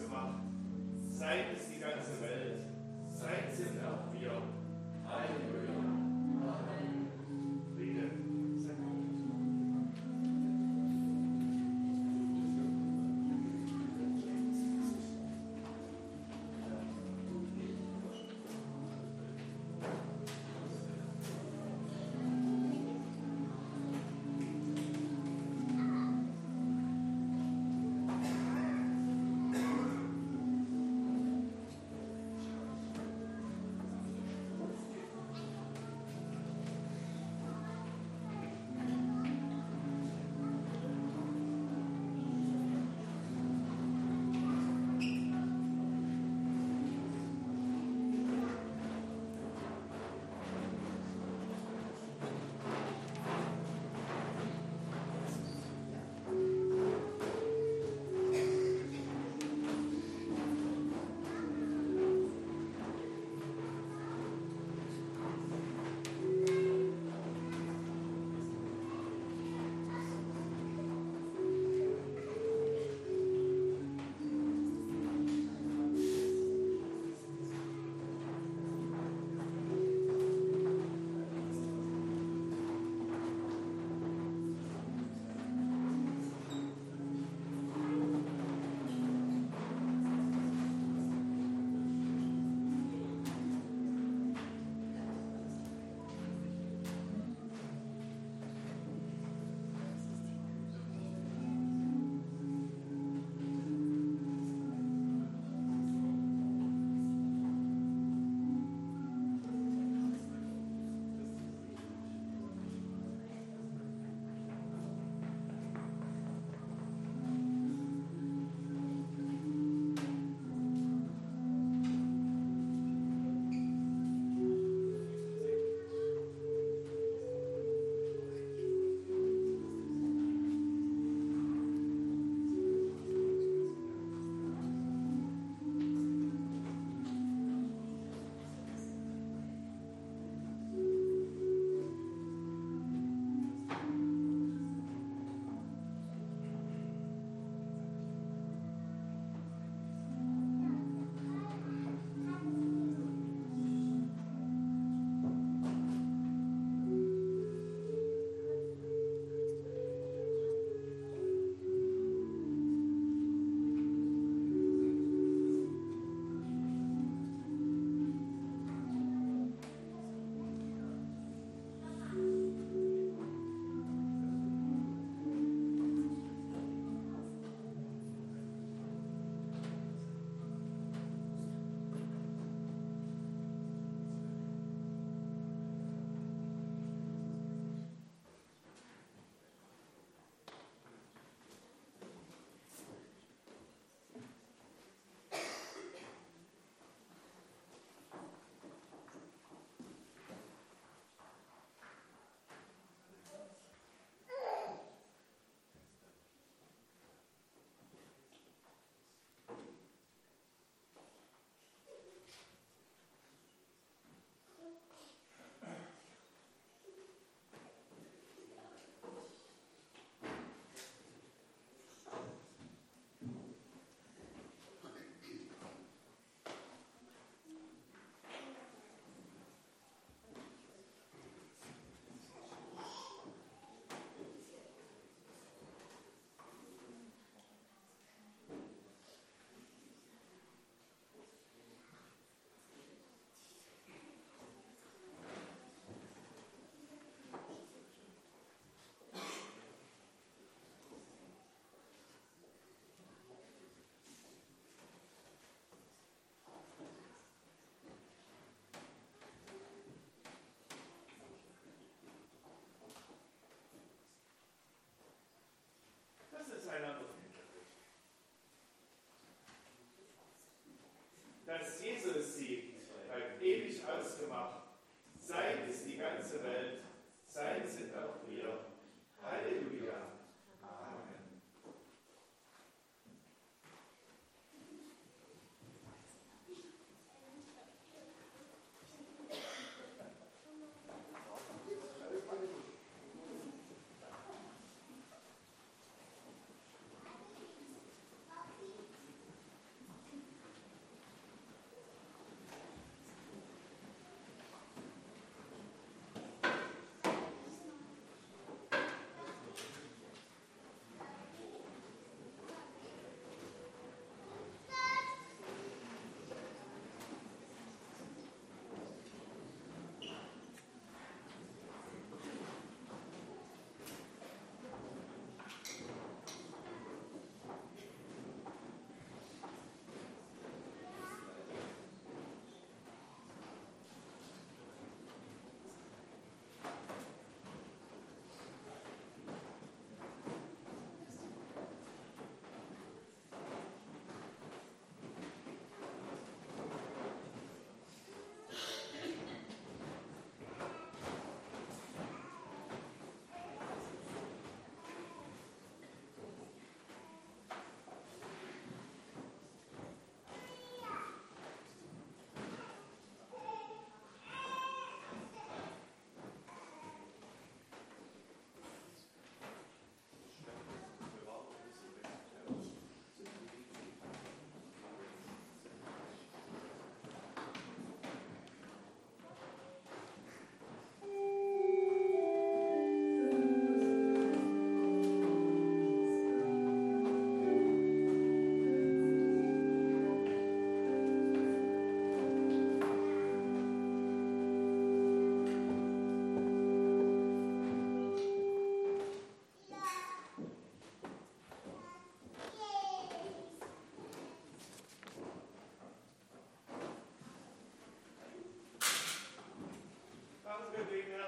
Macht. Sein ist die ganze Welt. Sein sind auch wir. Halleluja. Amen. Friede. Sei Gott.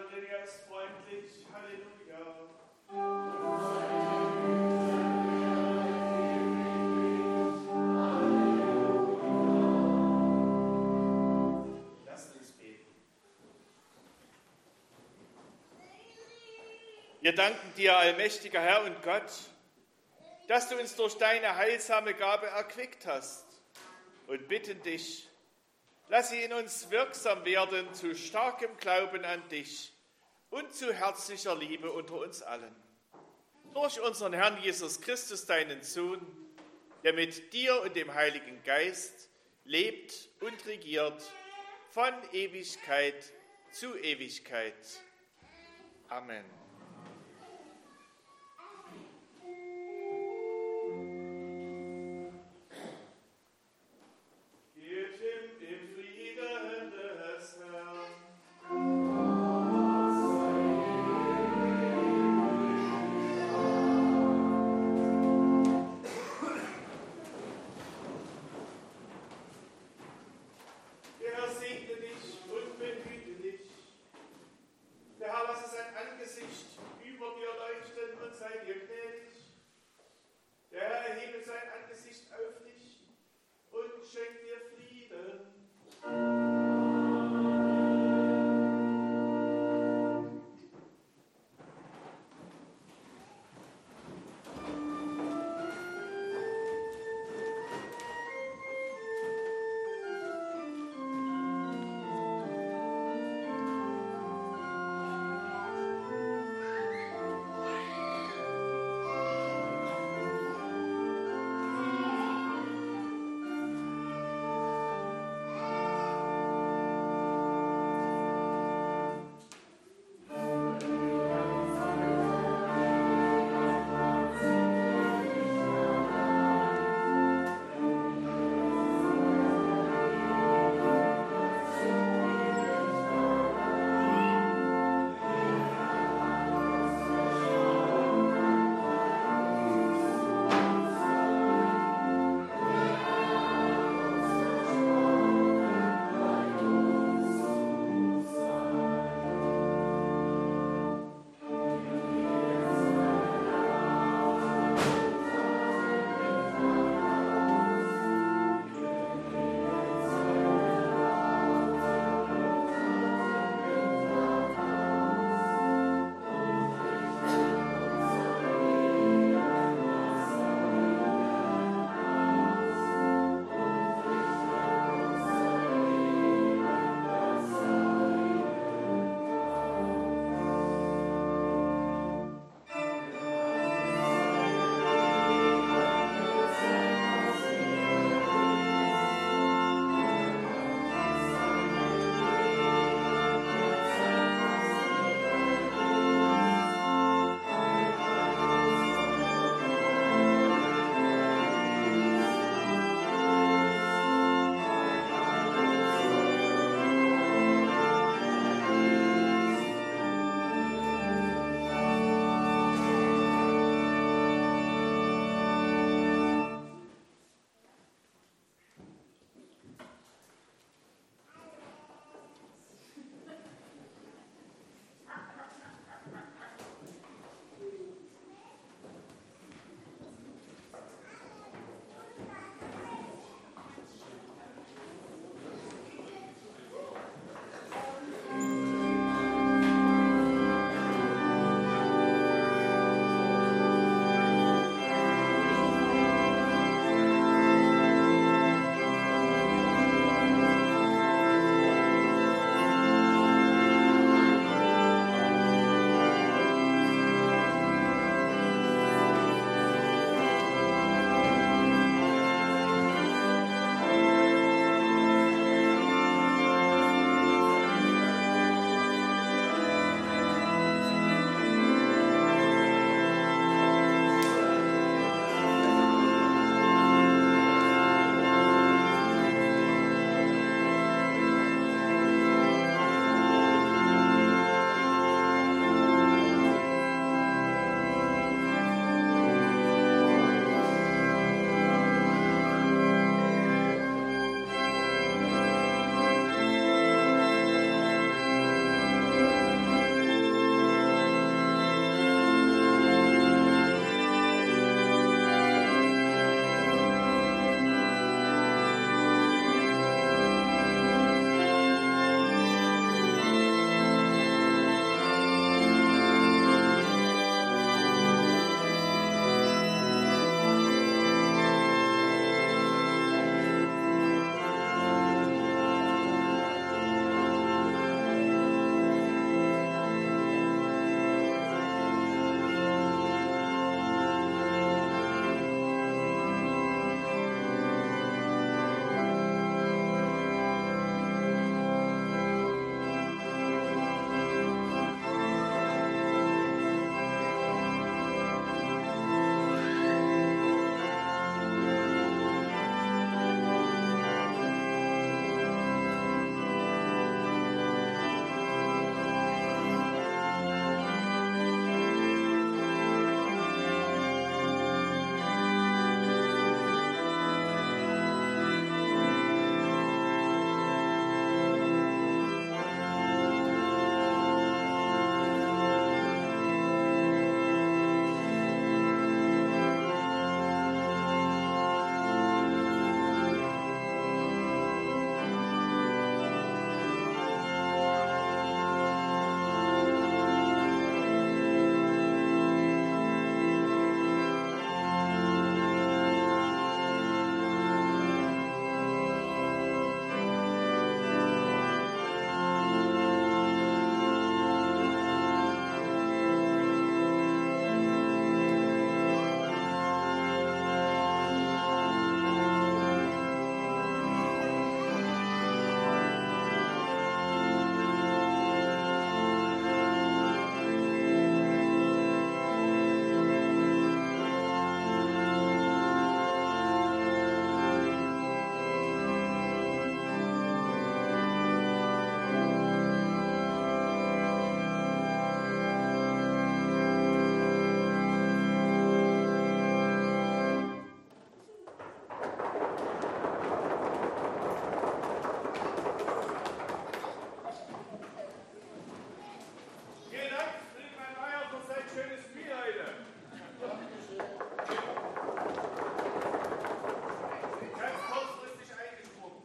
denn er ist freundlich. Halleluja. Lasst uns beten. Wir danken dir, allmächtiger Herr und Gott, dass du uns durch deine heilsame Gabe erquickt hast, und bitten dich, lass sie in uns wirksam werden zu starkem Glauben an dich und zu herzlicher Liebe unter uns allen. Durch unseren Herrn Jesus Christus, deinen Sohn, der mit dir und dem Heiligen Geist lebt und regiert von Ewigkeit zu Ewigkeit. Amen.